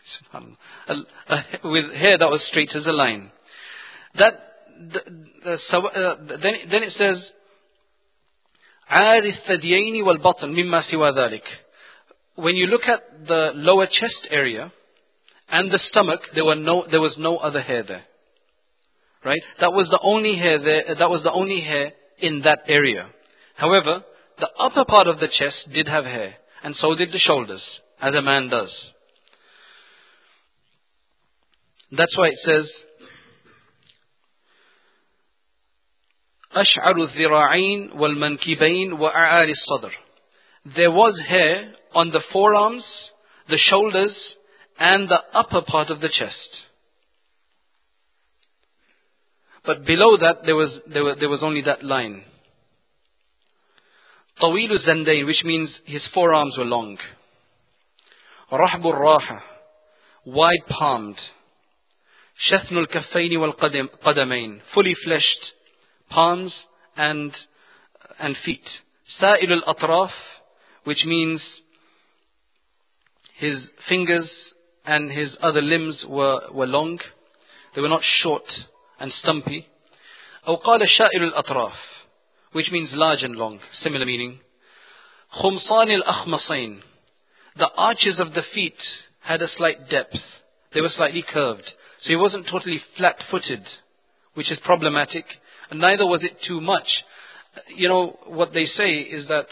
With hair that was straight as a line. That, the, the, so, uh, then, then it says, عَارِ الثَّدْيَيْنِ وَالْبَطْنِ مِمَّا سِوَى ذَلِكَ. When you look at the lower chest area and the stomach, there were no, there was no other hair there, right? That was the only hair there. That was the only hair in that area. However, the upper part of the chest did have hair, and so did the shoulders, as a man does. That's why it says, أشعر الذراعين والمنكبين وأعالي الصدر. There was hair on the forearms, the shoulders, and the upper part of the chest. But below that there was there was, there was only that line. طويل الزندين, which means his forearms were long. رحب الراحة, wide palmed. شثن الكفين والقدمين, fully fleshed palms and and feet. سائل الأطراف, which means his fingers and his other limbs were, were long. They were not short and stumpy. أو قال شائل الأطراف, which means large and long, similar meaning. خمصان الأخمصين, the arches of the feet had a slight depth. They were slightly curved. So he wasn't totally flat-footed, which is problematic. And neither was it too much. You know, what they say is that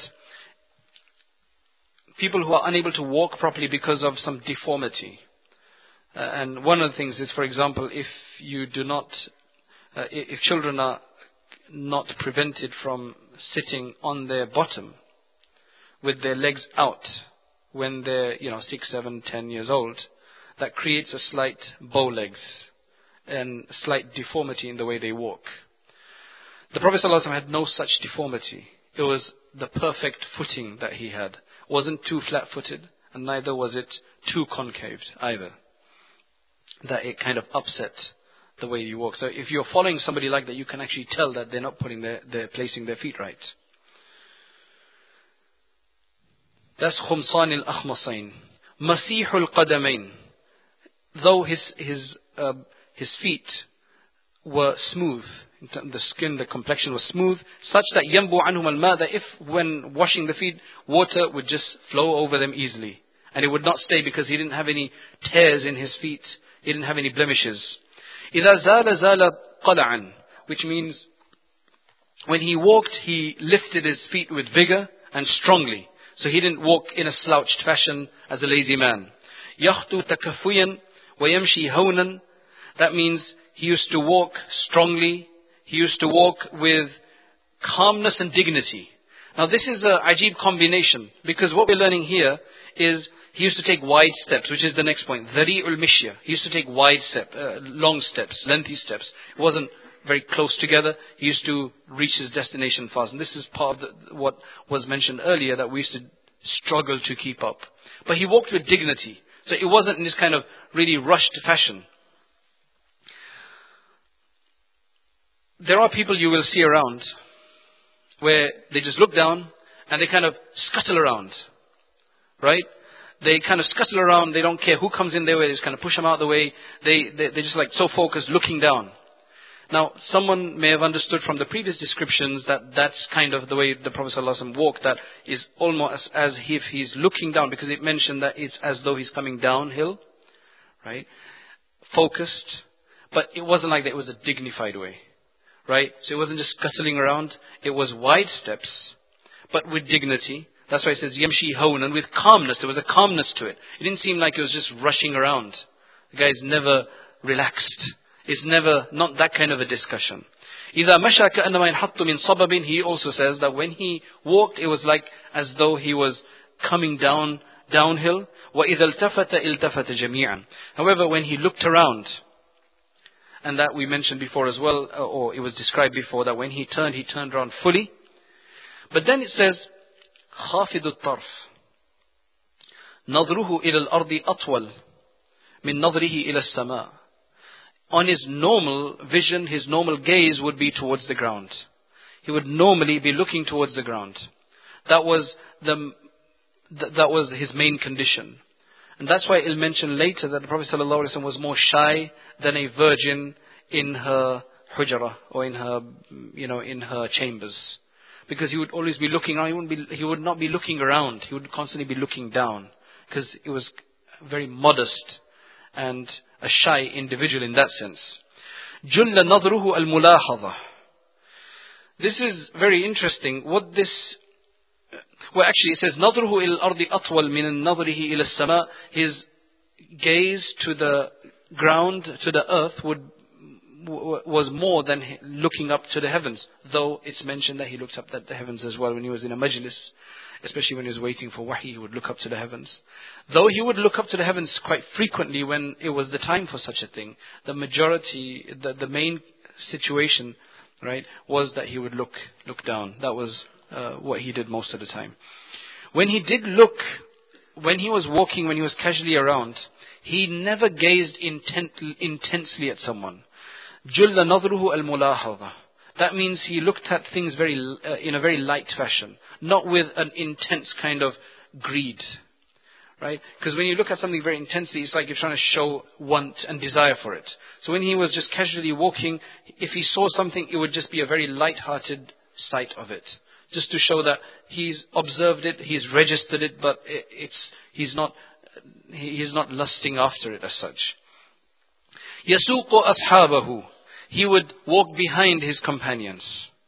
people who are unable to walk properly because of some deformity. Uh, and one of the things is, for example, if you do not, uh, if children are not prevented from sitting on their bottom with their legs out when they're, you know, six, seven, ten years old, that creates a slight bow legs and slight deformity in the way they walk. The Prophet ﷺ had no such deformity. It was the perfect footing that he had. It wasn't too flat-footed, and neither was it too concaved either, that it kind of upset the way you walk. So if you're following somebody like that, you can actually tell that they're not putting their, they're placing their feet right. That's خمصان الأخمصين. مسيح القدمين. Though his his uh, his feet were smooth, the skin, the complexion was smooth, such that ينبو عنهم الماء, that if when washing the feet, water would just flow over them easily, and it would not stay because he didn't have any tears in his feet, he didn't have any blemishes. إذا زال زال قلعا, which means when he walked, he lifted his feet with vigor and strongly. So he didn't walk in a slouched fashion as a lazy man. يخطو تكفيا ويمشي هونا. That means he used to walk strongly. He used to walk with calmness and dignity. Now this is a ajib combination, because what we're learning here is he used to take wide steps, which is the next point. Dhari'ul mishya. He used to take wide steps, uh, long steps, lengthy steps. It wasn't very close together. He used to reach his destination fast. And this is part of the, what was mentioned earlier, that we used to struggle to keep up. But he walked with dignity. So it wasn't in this kind of really rushed fashion. There are people you will see around where they just look down and they kind of scuttle around. Right? They kind of scuttle around. They don't care who comes in their way. They just kind of push them out of the way. They, they, they're just like so focused, looking down. Now, someone may have understood from the previous descriptions that that's kind of the way the Prophet ﷺ walked, that is almost as if he's looking down, because it mentioned that it's as though he's coming downhill, right? Focused. But it wasn't like that. It was a dignified way, right? So it wasn't just scuttling around. It was wide steps, but with dignity. That's why it says, Yamshi hawnan, with calmness. There was a calmness to it. It didn't seem like it was just rushing around. The guy's never relaxed. It's never, not that kind of a discussion. إِذَا مَشَى كَأَنَّمَا يَنْحَطُّ مِنْ صَبَبٍ. He also says that when he walked, it was like as though he was coming down, downhill. وَإِذَا الْتَفَتَ الْتَفَتَ جَمِيعًا. However, when he looked around, and that we mentioned before as well, or it was described before, that when he turned, he turned around fully. But then it says, خَافِضُ الطَّرْفِ نَظْرُهُ إِلَى الْأَرْضِ أَطْوَلُ مِنْ نَظْرِهِ إِلَى السَّمَاءِ. On his normal vision, his normal gaze would be towards the ground. He would normally be looking towards the ground. That was the that was his main condition. And that's why it'll mention later that the Prophet ﷺ was more shy than a virgin in her hujra, or in her, you know, in her chambers. Because he would always be looking around. He wouldn't be, he would not be looking around. He would constantly be looking down. Because it was very modest and a shy individual in that sense. جُلَّ نَظْرُهُ الْمُلَاحَظَةِ. This is very interesting. What this, well actually it says, نَظْرُهُ إِلَى الْأَرْضِ أَطْوَلْ مِنْ نَظْرِهِ إِلَى السَّمَاءِ. His gaze to the ground, to the earth, would w- was more than he- looking up to the heavens. Though it's mentioned that he looked up at the heavens as well when he was in a majlis, especially when he was waiting for wahi, he would look up to the heavens. Though he would look up to the heavens quite frequently when it was the time for such a thing, the majority, the, the main situation, right, was that he would look look down. That was uh, what he did most of the time. When he did look, when he was walking, when he was casually around, he never gazed intent, intensely at someone. جُلَّ نَظْرُهُ الْمُلَاحَظَةِ. That means he looked at things very uh, in a very light fashion, not with an intense kind of greed. Right? Because when you look at something very intensely, it's like you're trying to show want and desire for it. So when he was just casually walking, if he saw something, it would just be a very light-hearted sight of it. Just to show that he's observed it, he's registered it, but it, it's he's not he, he's not lusting after it as such. يَسُوقُ أَصْحَابَهُ. He would walk behind his companions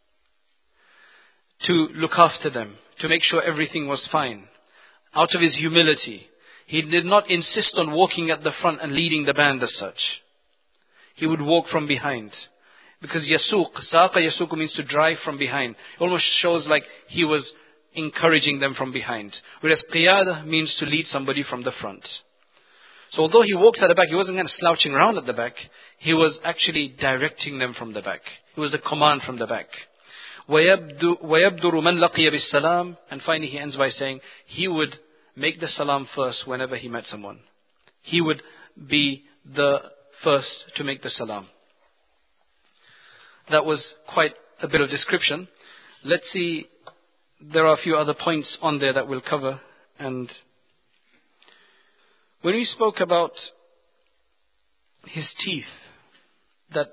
to look after them, to make sure everything was fine. Out of his humility, he did not insist on walking at the front and leading the band as such. He would walk from behind. Because yasuq, saqa yasuq means to drive from behind. It almost shows like he was encouraging them from behind. Whereas qiyada means to lead somebody from the front. So although he walked at the back, he wasn't kind of slouching around at the back. He was actually directing them from the back. It was a command from the back. وَيَبْدُرُ مَنْ لَقِيَ بِالسَّلَامِ. And finally he ends by saying, he would make the salam first whenever he met someone. He would be the first to make the salam. That was quite a bit of description. Let's see, there are a few other points on there that we'll cover. And when we spoke about his teeth, that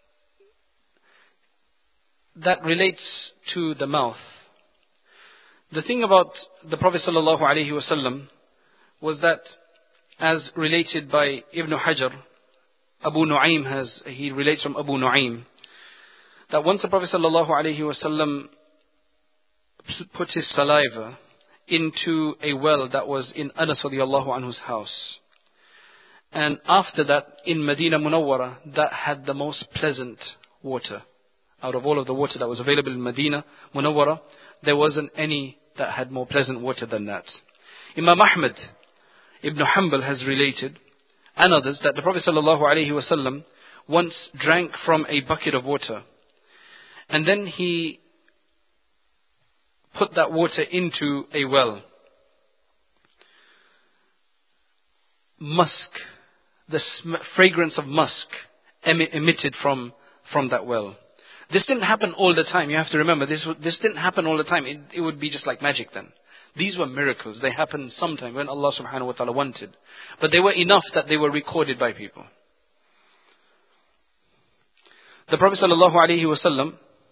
that relates to the mouth. The thing about the Prophet sallallahu alaihi wasallam was that, as related by Ibn Hajar, Abu Nu'aym has, he relates from Abu Nu'aym, that once the Prophet sallallahu alaihi wasallam put his saliva into a well that was in Anas radiallahu anhu's house. And after that, in Medina Munawwara, that had the most pleasant water. Out of all of the water that was available in Medina Munawwara, there wasn't any that had more pleasant water than that. Imam Ahmad Ibn Hanbal has related, and others, that the Prophet sallallahu alaihi wasallam once drank from a bucket of water. And then he put that water into a well. Musk, the sm- fragrance of musk em- emitted from, from that well. This didn't happen all the time. You have to remember, this w- this didn't happen all the time. It, it would be just like magic then. These were miracles. They happened sometime when Allah subhanahu wa ta'ala wanted. But they were enough that they were recorded by people. The Prophet sallallahu alaihi wasallam,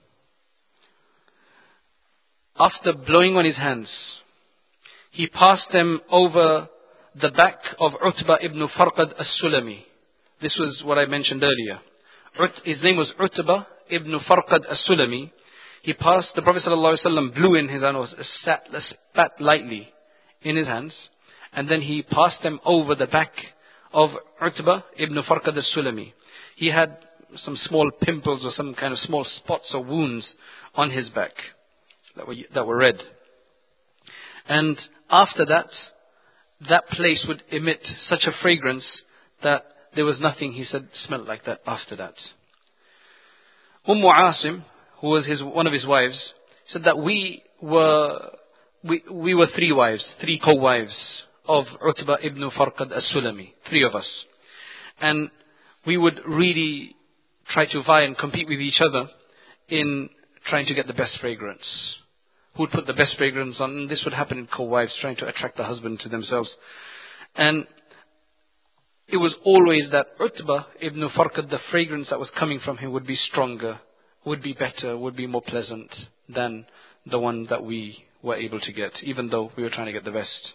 after blowing on his hands, he passed them over the back of Utbah ibn Farqad as-Sulami. This was what I mentioned earlier. Ut- his name was Utbah ibn Farqad as-Sulami. He passed, the Prophet ﷺ blew in his hands, sat, spat lightly in his hands, and then he passed them over the back of Utbah ibn Farqad as-Sulami. He had some small pimples or some kind of small spots or wounds on his back that were, that were red. And after that, that place would emit such a fragrance that there was nothing, he said, smelled like that after that. Umm Asim, who was his, one of his wives, said that we were, we, we were three wives, three co-wives of Utbah ibn Farqad as-Sulami, three of us. And we would really try to vie and compete with each other in trying to get the best fragrance. Who would put the best fragrance on? And this would happen in co-wives, trying to attract the husband to themselves. And it was always that Utbah ibn Farqad, the fragrance that was coming from him would be stronger, would be better, would be more pleasant than the one that we were able to get, even though we were trying to get the best.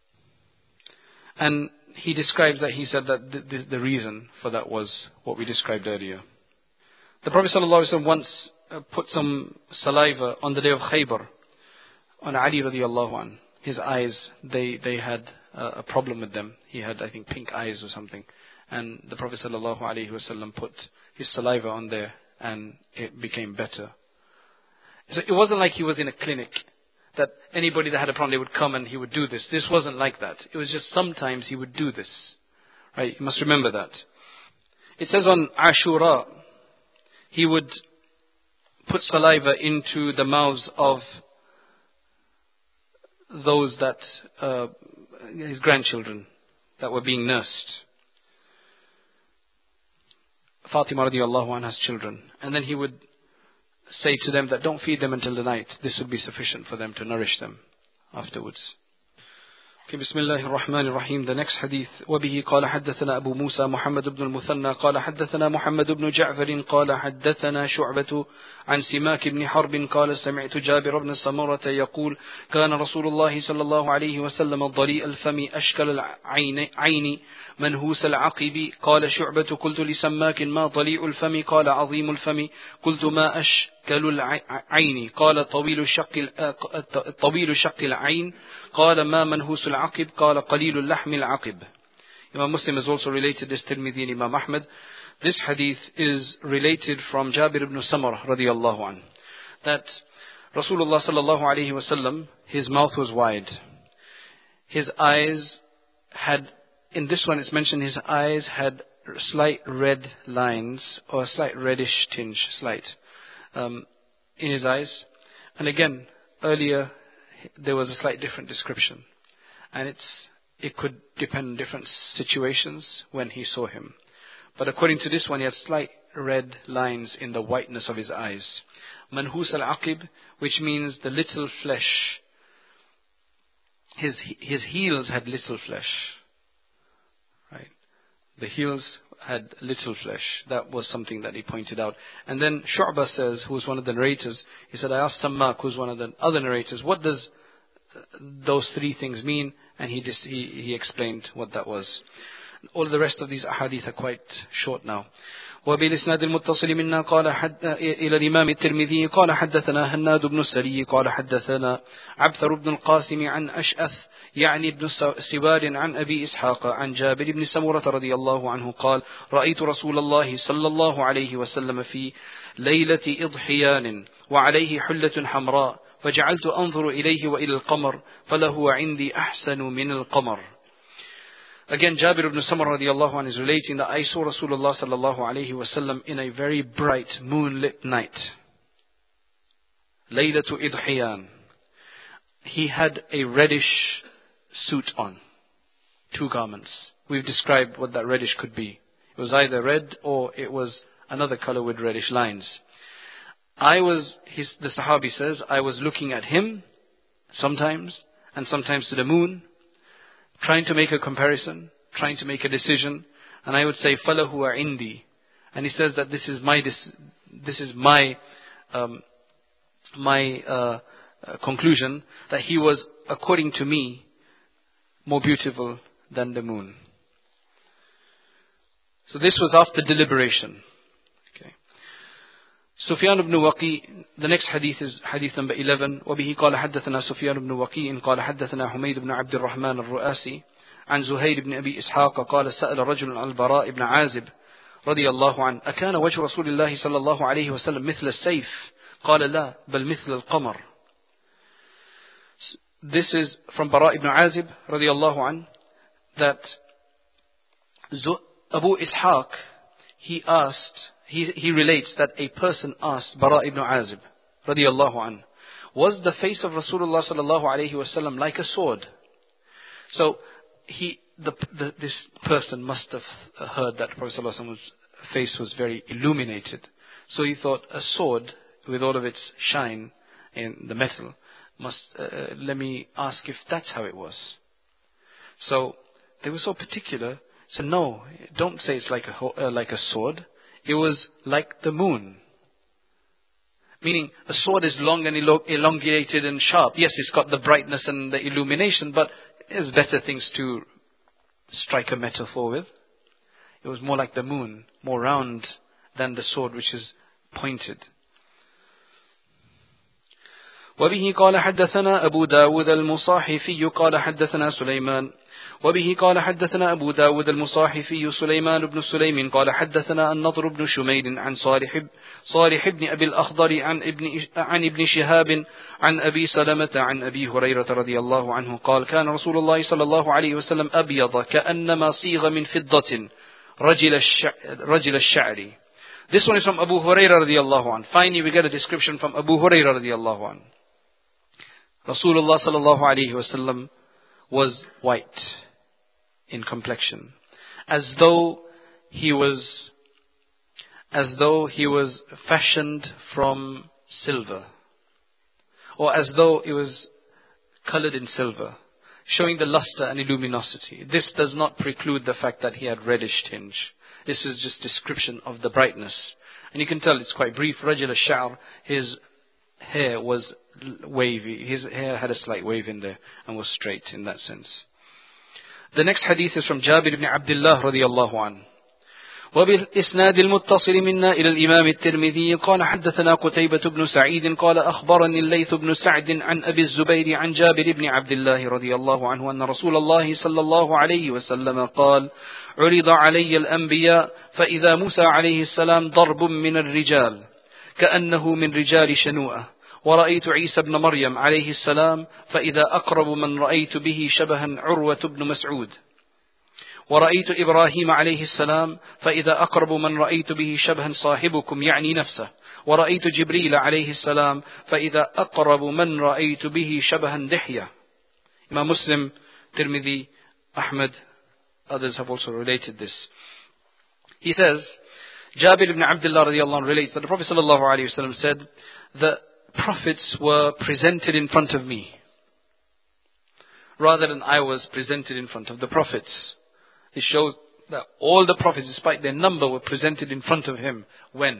And he describes that, he said that the, the, the reason for that was what we described earlier. The Prophet ﷺ once uh, put some saliva on the day of Khaybar on Ali radiallahu anhu. His eyes, they, they had uh, a problem with them. He had, I think, pink eyes or something. And the Prophet ﷺ put his saliva on there and it became better. So it wasn't like he was in a clinic that anybody that had a problem, they would come and he would do this. This wasn't like that. It was just sometimes he would do this. Right? You must remember that. It says on Ashura, he would put saliva into the mouths of those that, uh, his grandchildren that were being nursed. Fatima radiallahu anha's children. And then he would say to them that don't feed them until the night. This would be sufficient for them to nourish them afterwards. Okay, بسم الله الرحمن الرحيم. The next hadith. وبه قال حدثنا أبو موسى محمد بن المثنى قال حدثنا محمد بن جعفر قال حدثنا شعبة عن سماك بن حرب قال سمعت جابر بن سمرة يقول كان رسول الله صلى الله عليه وسلم ضريء الفم أشكل العين منهوس العقب. قال شعبة قلت لسماك ما ضليع الفم قال عظيم الفم. قلت ما أشكل العين قال طويل شق طويل شق العين قال ما منهوس العقب قال قليل اللحم العقب. Imam Muslim has also related this, Tirmidhi and Imam Ahmad. This hadith is related from Jabir ibn Samurah radiyallahu anhu, that Rasulullah sallallahu alayhi wa sallam, his mouth was wide. His eyes had, in this one it's mentioned, his eyes had slight red lines, or a slight reddish tinge, slight, um, in his eyes. And again, earlier there was a slight different description. And it's it could depend on different situations when he saw him. But according to this one, he had slight red lines in the whiteness of his eyes. Manhus al-aqib, which means the little flesh. His his heels had little flesh. Right? The heels had little flesh. That was something that he pointed out. And then Shu'bah says, who's one of the narrators, he said, I asked Sammak, who's one of the other narrators, what does those three things mean? And he, just, he, he explained what that was. All the rest of these ahadith are quite short now. وبالإسناد المتصل منا قال حد إلى الإمام الترمذي قال حدثنا هناد بن السري قال حدثنا عبثر بن القاسم عن أشأث يعني ابن سوار عن أبي إسحاق عن جابر بن سمرة رضي الله عنه قال رأيت رسول الله صلى الله عليه وسلم في ليلة إضحيان وعليه حلة حمراء فجعلت أنظر إليه وإلى القمر فله عندي أحسن من القمر. Again, Jabir ibn Samurah radiallahu anhu is relating that I saw Rasulullah sallallahu alayhi wa sallam in a very bright moonlit night. Laylatu Idhiyan. He had a reddish suit on. Two garments. We've described what that reddish could be. It was either red or it was another color with reddish lines. I was, his, the Sahabi says, I was looking at him sometimes and sometimes to the moon, trying to make a comparison, trying to make a decision, and I would say, "Falahu indi," and he says that this is my this is my um, my uh, uh, conclusion, that he was, according to me, more beautiful than the moon. So this was after deliberation. Okay. Sufyan ibn Waqi, the next hadith is hadith number eleven. وبه قال حدثنا سفيان بن وقيء قال حدثنا حميد بن عبد الرحمن الرؤاسي عن زهير بن أبي إسحاق قال سأل رجل عن البراء بن عازب رضي الله عنه أكان وجه رسول الله صلى الله عليه وسلم مثل السيف قال لا بل مثل القمر. This is from Bara ibn Azib رضي الله عنه, that Abu Ishaq, he asked, he, he relates that a person asked Bara ibn Azib radiyallahu anhu, was the face of Rasulullah sallallahu alayhi wasallam like a sword? So he, the, the, this person must have heard that Prophet sallallahu alayhi wasallam's face was very illuminated. So he thought a sword with all of its shine in the metal must, uh, let me ask if that's how it was. So they were so particular. So no, don't say it's like a uh, like a sword. It was like the moon. Meaning, a sword is long and elongated and sharp. Yes, it's got the brightness and the illumination, but there's better things to strike a metaphor with. It was more like the moon, more round than the sword, which is pointed. وبه قال حدثنا أبو داود المصاحفي قال حدثنا سليمان وبه قال حدثنا أبو داود المصاحفي سليمان بن سليم قال حدثنا النضر بن شميد عن صالح صالح بن أبي الأخضر عن ابن عن ابن شهاب عن أبي سلمة عن أبي هريرة رضي الله عنه قال كان رسول الله صلى الله عليه وسلم أبيض كأنما صيغ من فضة رجل الشعر, رجل الشعر. This one is from Abu Hurairah radiallahu anh. Finally we get a description from Abu Hurairah radiallahu anh. Rasulullah sallallahu alayhi wasallam was white in complexion, as though he was as though he was fashioned from silver, or as though it was colored in silver, showing the luster and luminosity. This does not preclude the fact that he had reddish tinge. This is just description of the brightness, and you can tell it's quite brief. Rajul al-sha'r, his hair was wavy. His hair had a slight wave in there and was straight in that sense. The next hadith is from Jabir ibn Abdullah radiyallahu anhu. وبالإسناد المتصل منا إلى الإمام الترمذي قال حدثنا قتيبة بن سعيد قال أخبرني الليث بن سعد عن أبي الزبير عن جابر بن عبد الله رضي الله عنه أن رسول الله صلى الله عليه وسلم قال عرض علي الأنبياء فإذا موسى عليه السلام ضرب من الرجال كأنه من رجال شنوءة ورأيت عيسى بن مريم عليه السلام فإذا أقرب من رأيت به شبها عروة بن مسعود ورأيت إبراهيم عليه السلام فإذا أقرب من رأيت به شبها صاحبكم يعني نفسه ورأيت جبريل عليه السلام فإذا أقرب من رأيت به شبها دحية. Imam Muslim, Tirmidhi, Ahmad, others have also related this. He says, Jabir ibn Abdullah radiallahu anhu relates that the Prophet sallallahu alayhi wa sallam said, the prophets were presented in front of me, rather than I was presented in front of the prophets. It shows that all the prophets, despite their number, were presented in front of him. When?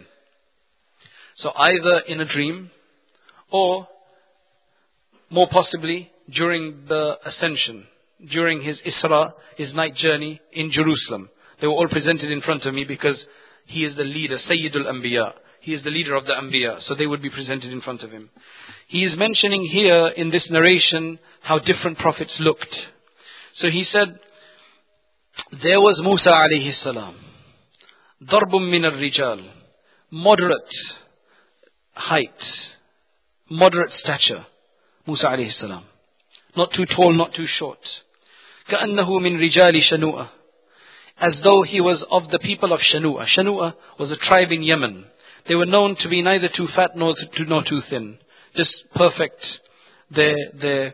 So either in a dream, or more possibly during the ascension, during his Isra, his night journey in Jerusalem. They were all presented in front of me because he is the leader, Sayyidul Anbiya. He is the leader of the Anbiya, so they would be presented in front of him. He is mentioning here in this narration how different prophets looked. So he said, there was Musa alayhi salam, darbun min al-rijal, moderate height, moderate stature, Musa alayhi salam. Not too tall, not too short. كَأَنَّهُ مِنْ رِجَالِ شَنُوءَ, as though he was of the people of Shanu'a. Shanu'a was a tribe in Yemen. They were known to be neither too fat nor too, nor too thin. Just perfect. Their, their,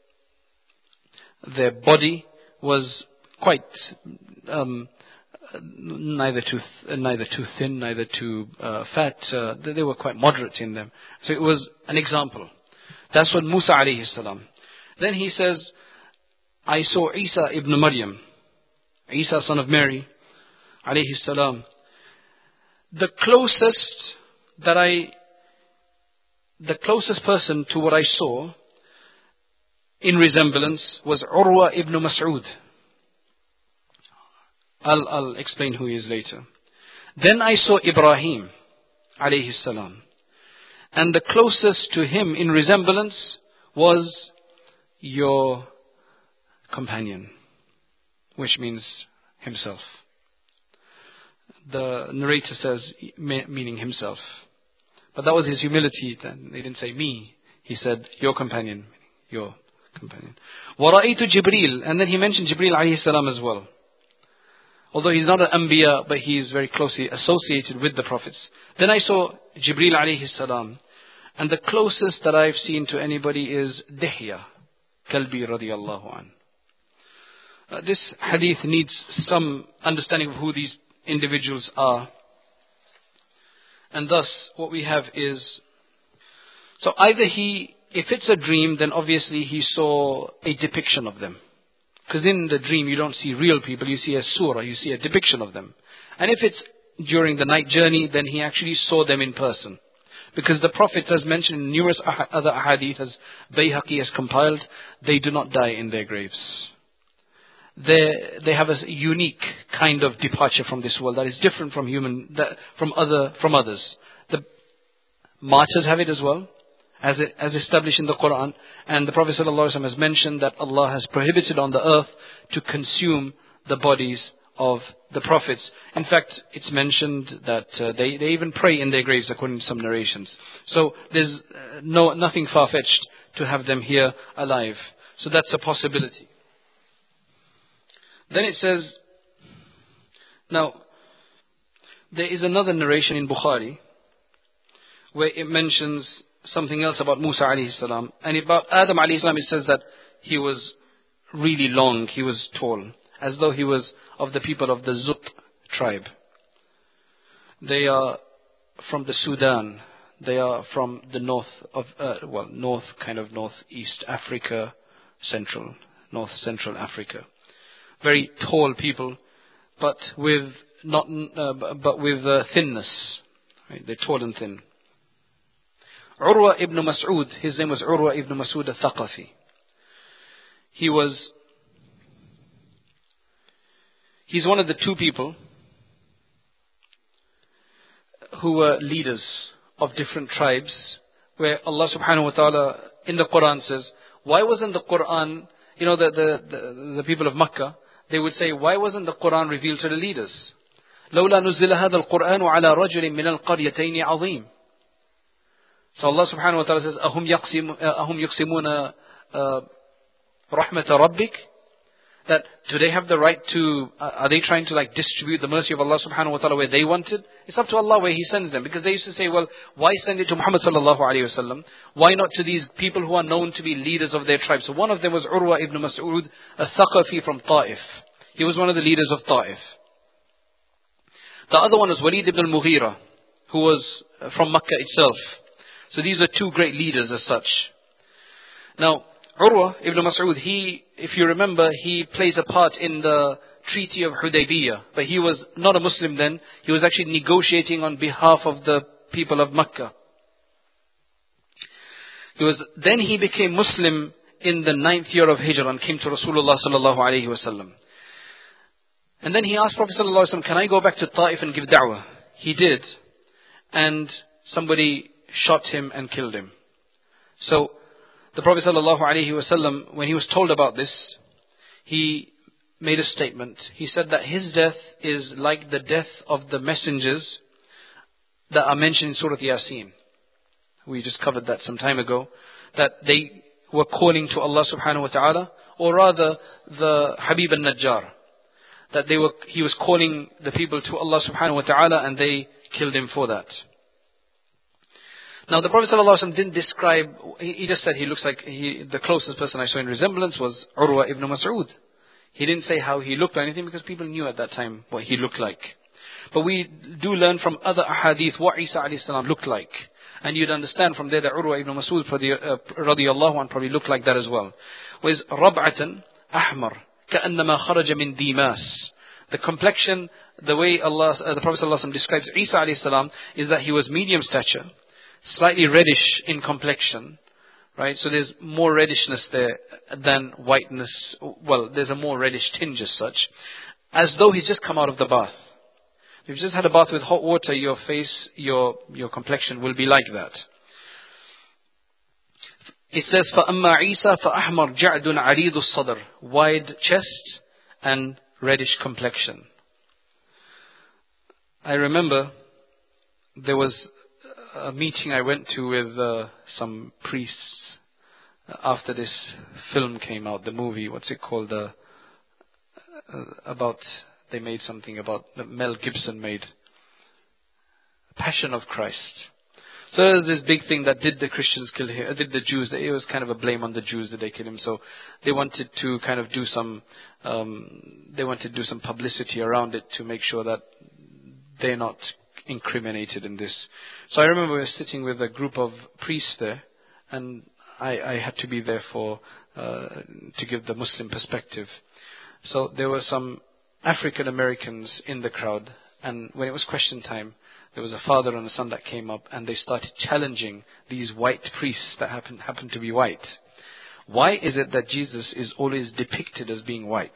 their body was quite um, neither too th- neither too thin, neither too uh, fat. Uh, they, they were quite moderate in them. So it was an example. That's what Musa alayhi salam. Then he says, I saw Isa ibn Maryam, Isa son of Mary alayhi salam. The closest that I, the closest person to what I saw in resemblance was Urwa ibn Mas'ud. I'll, I'll explain who he is later. Then I saw Ibrahim alayhi salam. And the closest to him in resemblance was your companion, which means himself. The narrator says, meaning himself. But that was his humility then. They didn't say me. He said, your companion. Your companion. وَرَأَيْتُ Jibreel. And then he mentioned Jibreel alayhi salam as well. Although he's not an Anbiya, but he is very closely associated with the prophets. Then I saw Jibreel alayhi salam. And the closest that I've seen to anybody is Dihya, Kalbi radiyallahu an. Uh, this hadith needs some understanding of who these individuals are. And thus, what we have is, so either he, if it's a dream, then obviously he saw a depiction of them. Because in the dream you don't see real people, you see a surah, you see a depiction of them. And if it's during the night journey, then he actually saw them in person. Because the Prophet has mentioned in numerous other ahadith, as Bayhaqi has compiled, they do not die in their graves. They they have a unique kind of departure from this world that is different from human, that, from other from others. The martyrs have it as well, as, it, as established in the Quran. And the Prophet ﷺ has mentioned that Allah has prohibited on the earth to consume the bodies of the prophets. In fact, it's mentioned that uh, they, they even pray in their graves according to some narrations. So there's uh, no nothing far-fetched to have them here alive. So that's a possibility. Then it says, now, there is another narration in Bukhari where it mentions something else about Musa alayhi salam. And about Adam alayhi salam, it says that he was really long, he was tall, as though he was of the people of the Zut tribe. They are from the Sudan. They are from the north of, uh, well, north, kind of northeast Africa, central, north central Africa. Very tall people, but with not, uh, but with uh, thinness. Right? They're tall and thin. Urwa ibn Mas'ud, his name was Urwa ibn Mas'ud al-Thaqafi. He was, he's one of the two people who were leaders of different tribes, where Allah subhanahu wa ta'ala in the Quran says, why wasn't the Quran, you know, the, the, the, the people of Makkah, they would say, why wasn't the Quran revealed to the leaders? لولا نزل هذا القرآن على رجل من القريتين عظيم. So Allah subhanahu wa ta'ala says, أهم يقسم أهم يقسمون رحمة ربك? That do they have the right to, uh, are they trying to like distribute the mercy of Allah subhanahu wa ta'ala where they wanted? It's up to Allah where He sends them. Because they used to say, well, why send it to Muhammad sallallahu alayhi wa sallam? Why not to these people who are known to be leaders of their tribe? So one of them was Urwa ibn Mas'ud al-Thaqafi from Ta'if. He was one of the leaders of Ta'if. The other one was Walid ibn al-Mughira, who was from Makkah itself. So these are two great leaders as such. Now, Urwa ibn Mas'ud, he, if you remember, he plays a part in the Treaty of Hudaybiyah. But he was not a Muslim then. He was actually negotiating on behalf of the people of Makkah. He was, then he became Muslim in the ninth year of Hijrah and came to Rasulullah sallallahu alayhi wa sallam. And then he asked Prophet sallallahu alayhi wa sallam, can I go back to Ta'if and give da'wah? He did. And somebody shot him and killed him. So, the Prophet ﷺ, when he was told about this, he made a statement. He said that his death is like the death of the messengers that are mentioned in Surah Yasin. We just covered that some time ago. That they were calling to Allah subhanahu wa ta'ala, or rather the Habib al-Najjar. That they were, he was calling the people to Allah subhanahu wa ta'ala and they killed him for that. Now the Prophet ﷺ didn't describe, he, he just said he looks like, he, the closest person I saw in resemblance was Urwa ibn Mas'ud. He didn't say how he looked or anything because people knew at that time what he looked like. But we do learn from other ahadith what Isa alayhi salam looked like. And you'd understand from there that Urwa ibn Mas'ud uh, radiyallahu anh probably looked like that as well. Was Rab'atan Ahmar, كأنما خرج من ديماس. The complexion, the way Allah, uh, the Prophet ﷺ describes Isa alayhi salam is that he was medium stature, slightly reddish in complexion, right? So there's more reddishness there than whiteness. Well, there's a more reddish tinge as such, as though he's just come out of the bath. If you've just had a bath with hot water, your face, your your complexion will be like that. It says, فَأَمَّا عِيسَى فَأَحْمَرْ جَعْدٌ عَرِيضُ الصَّدْرِ, wide chest and reddish complexion. I remember there was a meeting I went to with uh, some priests after this film came out, the movie, what's it called, uh, uh, about, they made something about, Mel Gibson made, Passion of Christ. So there was this big thing that did the Christians kill him, did the Jews, it was kind of a blame on the Jews that they killed him, so they wanted to kind of do some, um, they wanted to do some publicity around it to make sure that they're not incriminated in this. So I remember we were sitting with a group of priests there, and I, I had to be there for uh, to give the Muslim perspective. So there were some African Americans in the crowd, and when it was question time, there was a father and a son that came up, and they started challenging these white priests that happened happened to be white. Why is it that Jesus is always depicted as being white?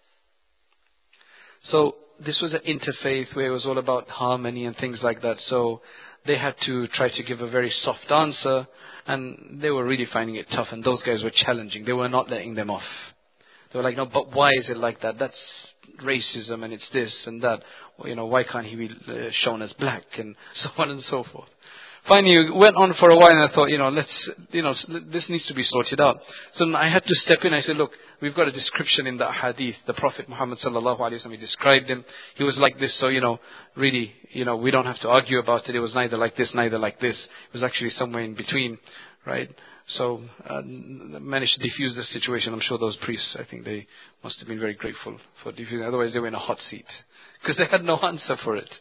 So this was an interfaith where it was all about harmony and things like that. So they had to try to give a very soft answer. And they were really finding it tough, and those guys were challenging. They were not letting them off. They were like, no, but why is it like that? That's racism, and it's this and that. Well, you know, why can't he be uh, shown as black, and so on and so forth. Finally, it went on for a while, and I thought, you know, let's, you know, this needs to be sorted out. So I had to step in. I said, look, we've got a description in the hadith. The Prophet Muhammad sallallahu alaihi wasallam, he described him. He was like this, so, you know, really, you know, we don't have to argue about it. It was neither like this, neither like this. It was actually somewhere in between, right? So, uh, managed to defuse the situation. I'm sure those priests, I think they must have been very grateful for defusing. Otherwise, they were in a hot seat because they had no answer for it.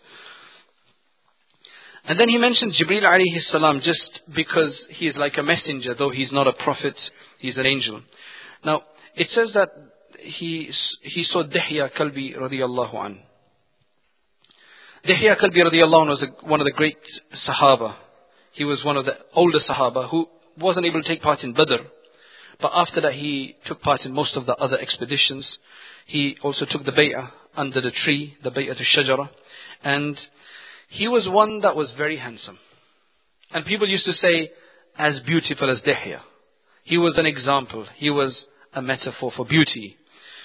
And then he mentions Jibreel alayhi salam just because he is like a messenger, though he's not a prophet, he's an angel. Now, it says that he he saw Dihya Kalbi radiyallahu an. Dihya Kalbi radiyallahu an was a, one of the great Sahaba. He was one of the older Sahaba who wasn't able to take part in Badr. But after that he took part in most of the other expeditions. He also took the bay'ah under the tree, the bay'ah to Shajara. And he was one that was very handsome. And people used to say, as beautiful as Dihya. He was an example. He was a metaphor for beauty.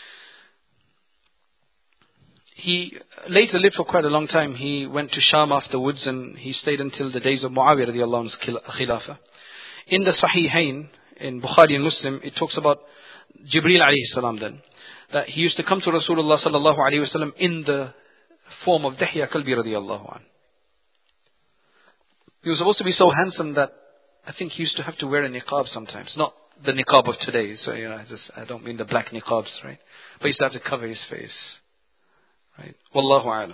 He later lived for quite a long time. He went to Sham afterwards, and he stayed until the days of Muawiyah radiallahu anhu's khilafah. In the Sahihain, in Bukhari and Muslim, it talks about Jibreel alayhi salam then, that he used to come to Rasulullah sallallahu alayhi wasallam in the form of Dihya Kalbi radiallahu anhu. He was supposed to be so handsome that I think he used to have to wear a niqab sometimes. Not the niqab of today, so you know, I just I don't mean the black niqabs, right? But he used to have to cover his face. Right? Wallahu a'lam.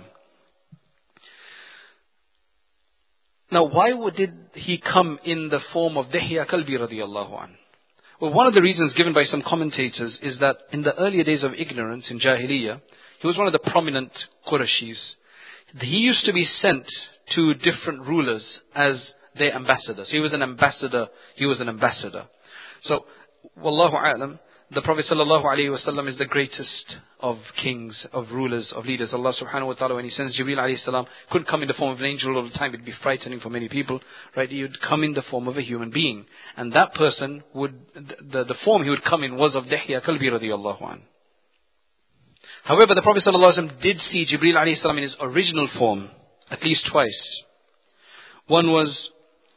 Now, why would, did he come in the form of Dihya Kalbi radiyallahu an? Well, one of the reasons given by some commentators is that in the earlier days of ignorance in Jahiliyyah, he was one of the prominent Qurayshis. He used to be sent to different rulers as their ambassador. So he was an ambassador. He was an ambassador. So, wallahu a'lam, the Prophet sallallahu alaihi wasallam is the greatest of kings, of rulers, of leaders. Allah subhanahu wa ta'ala, when He sends Jibreel alayhi salam, couldn't come in the form of an angel all the time. It'd be frightening for many people, right? He would come in the form of a human being, and that person would, the the form he would come in was of Dihya Kalbi radiyallahu an. However, the Prophet sallallahu alaihi wasallam did see Jibreel alayhi salam in his original form at least twice. One was,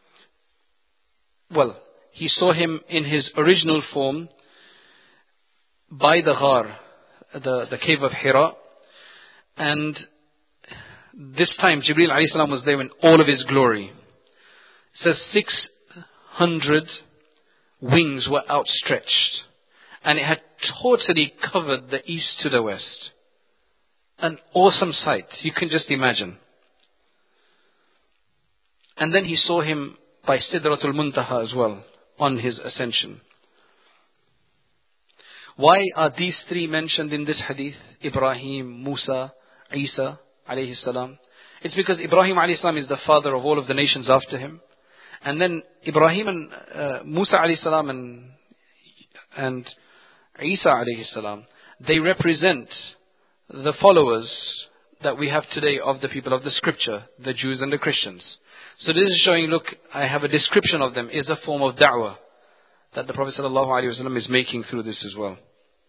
well, he saw him in his original form by the Ghar, the, the cave of Hira. And this time Jibreel alayhi salam was there in all of his glory. It says six hundred wings were outstretched, and it had totally covered the east to the west. An awesome sight, you can just imagine. And then he saw him by Sidratul Muntaha as well, on his ascension. Why are these three mentioned in this hadith? Ibrahim, Musa, Isa alayhi salam. It's because Ibrahim alayhi salam is the father of all of the nations after him. And then Ibrahim and uh, Musa alayhi salam and, and Isa alayhi salam, they represent the followers that we have today of the people of the scripture, the Jews and the Christians. So this is showing, look, I have a description of them, is a form of da'wah that the Prophet sallallahu alaihi wasallam is making through this as well.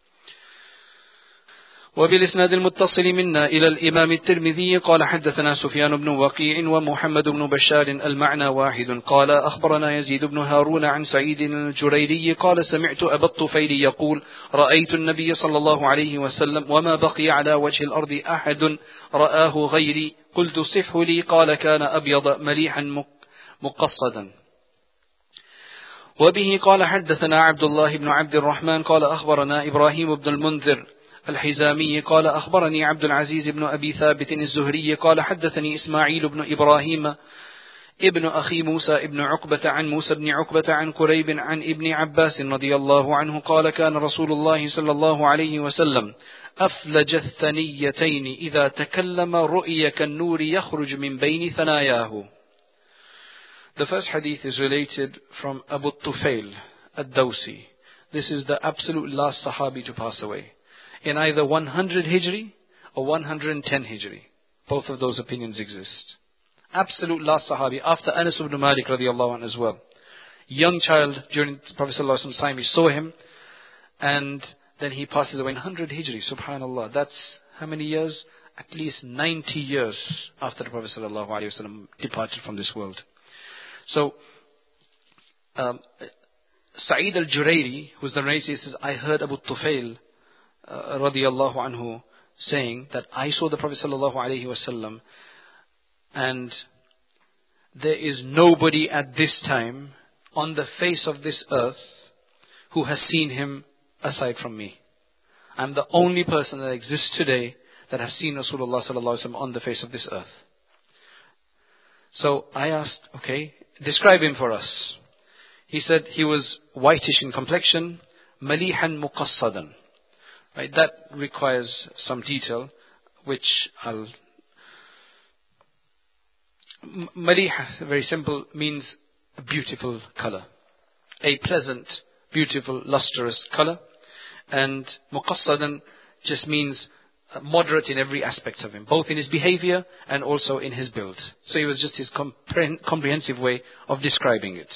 وبالإسناد المتصل منا إلى الإمام الترمذي قال حدثنا سفيان بن وقيع ومحمد بن بشار المعنى واحد قال أخبرنا يزيد بن هارون عن سعيد الجريري قال سمعت أبا الطفيل يقول رأيت النبي صلى الله عليه وسلم وما بقي على وجه الأرض أحد رآه غيري قلت صفه لي قال كان أبيض مليحا مقصدا. وبه قال حدثنا عبد الله بن عبد الرحمن قال أخبرنا إبراهيم بن المنذر الحزامي قال أخبرني عبد العزيز بن أبي ثابت الزهري قال حدثني إسماعيل بن إبراهيم ابن أخي موسى ابن عقبة عن موسى بن عقبة عن قريب عن ابن عباس رضي الله عنه قال كان رسول الله صلى الله عليه وسلم أفلج الثنيتين إذا تكلم رؤي كالنور يخرج من بين ثناياه. The first hadith is related from Abu Tufail ad-Dawsi. This is the absolute last Sahabi to pass away, in either one hundred Hijri or one hundred ten Hijri. Both of those opinions exist. Absolute last Sahabi, after Anas ibn Malik radiallahu anhu as well. young child during Prophet ﷺ's time. He saw him, and then he passes away in one hundred Hijri. Subhanallah. That's how many years? At least ninety years after the Prophet ﷺ departed from this world. So, um, Sa'id al-Jurayri, who's the narrator, says, I heard Abu Tufail uh, radiyallahu anhu saying that I saw the Prophet ﷺ, and there is nobody at this time on the face of this earth who has seen him aside from me. I'm the only person that exists today that has seen Rasulullah sallallahu alaihi wasallam on the face of this earth. So I asked, okay, describe him for us. He said he was whitish in complexion, malihan muqassadan. Right, that requires some detail, which I'll... Malih, very simple, means a beautiful color. A pleasant, beautiful, lustrous color. And muqassadan just means moderate in every aspect of him, both in his behavior and also in his build. So it was just his compre- comprehensive way of describing it.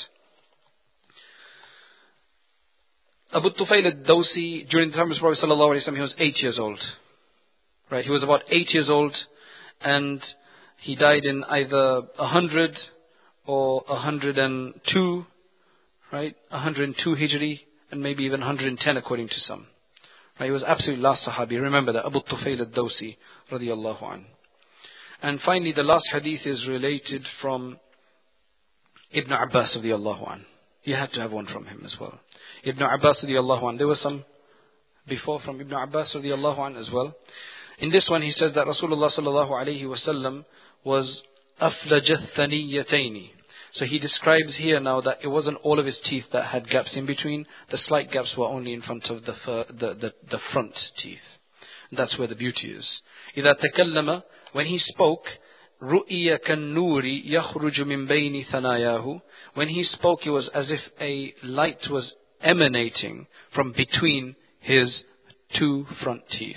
Abu Tufail al-Dawsi, during the time of Prophet sallallahu alaihi wasallam, he was eight years old. Right, he was about eight years old, and he died in either a hundred or a hundred and two, right, a hundred and two Hijri, and maybe even a hundred and ten according to some. Right, he was absolutely last Sahabi. Remember that, Abu Tufail al-Dawsi radiyallahu anhu. And finally, the last hadith is related from Ibn Abbas radiyallahu anhu. You had to have one from him as well. Ibn Abbas radiyallahu anhu. There were some before from Ibn Abbas radiyallahu anhu as well. In this one, he says that Rasulullah sallallahu alayhi wasallam was aflajat thaniyataini. So he describes here now that it wasn't all of his teeth that had gaps in between. The slight gaps were only in front of the fir- the, the, the front teeth. That's where the beauty is. إِذَا تَكَلَّمَ, when he spoke, رُؤِيَ كَالنُّورِ يَخْرُجُ مِنْ بَيْنِ ثَنَايَاهُ. When he spoke, it was as if a light was emanating from between his two front teeth.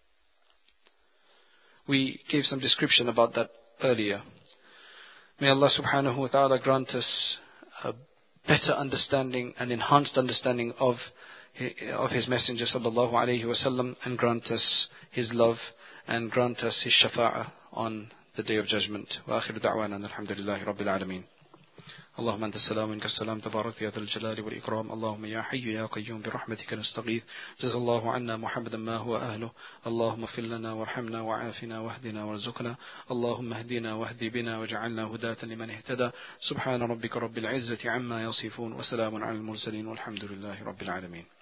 We gave some description about that earlier. May Allah subhanahu wa ta'ala grant us a better understanding and enhanced understanding of of His Messenger sallallahu alayhi wa sallam, and grant us His love and grant us His shafa'ah on the Day of Judgment. Wa akhiru da'wana alhamdulillahi rabbil alameen. اللهم أنت السلام ومنك السلام تبارك يا ذا الجلال والإكرام اللهم يا حي يا قيوم برحمتك نستغيث جزا الله عنا محمدا ما هو أهله اللهم اغفر لنا وارحمنا وعافنا واهدنا وارزقنا اللهم اهدنا واهد بنا واجعلنا هداة لمن اهتدى سبحان ربك رب العزة عما يصفون وسلام على المرسلين والحمد لله رب العالمين.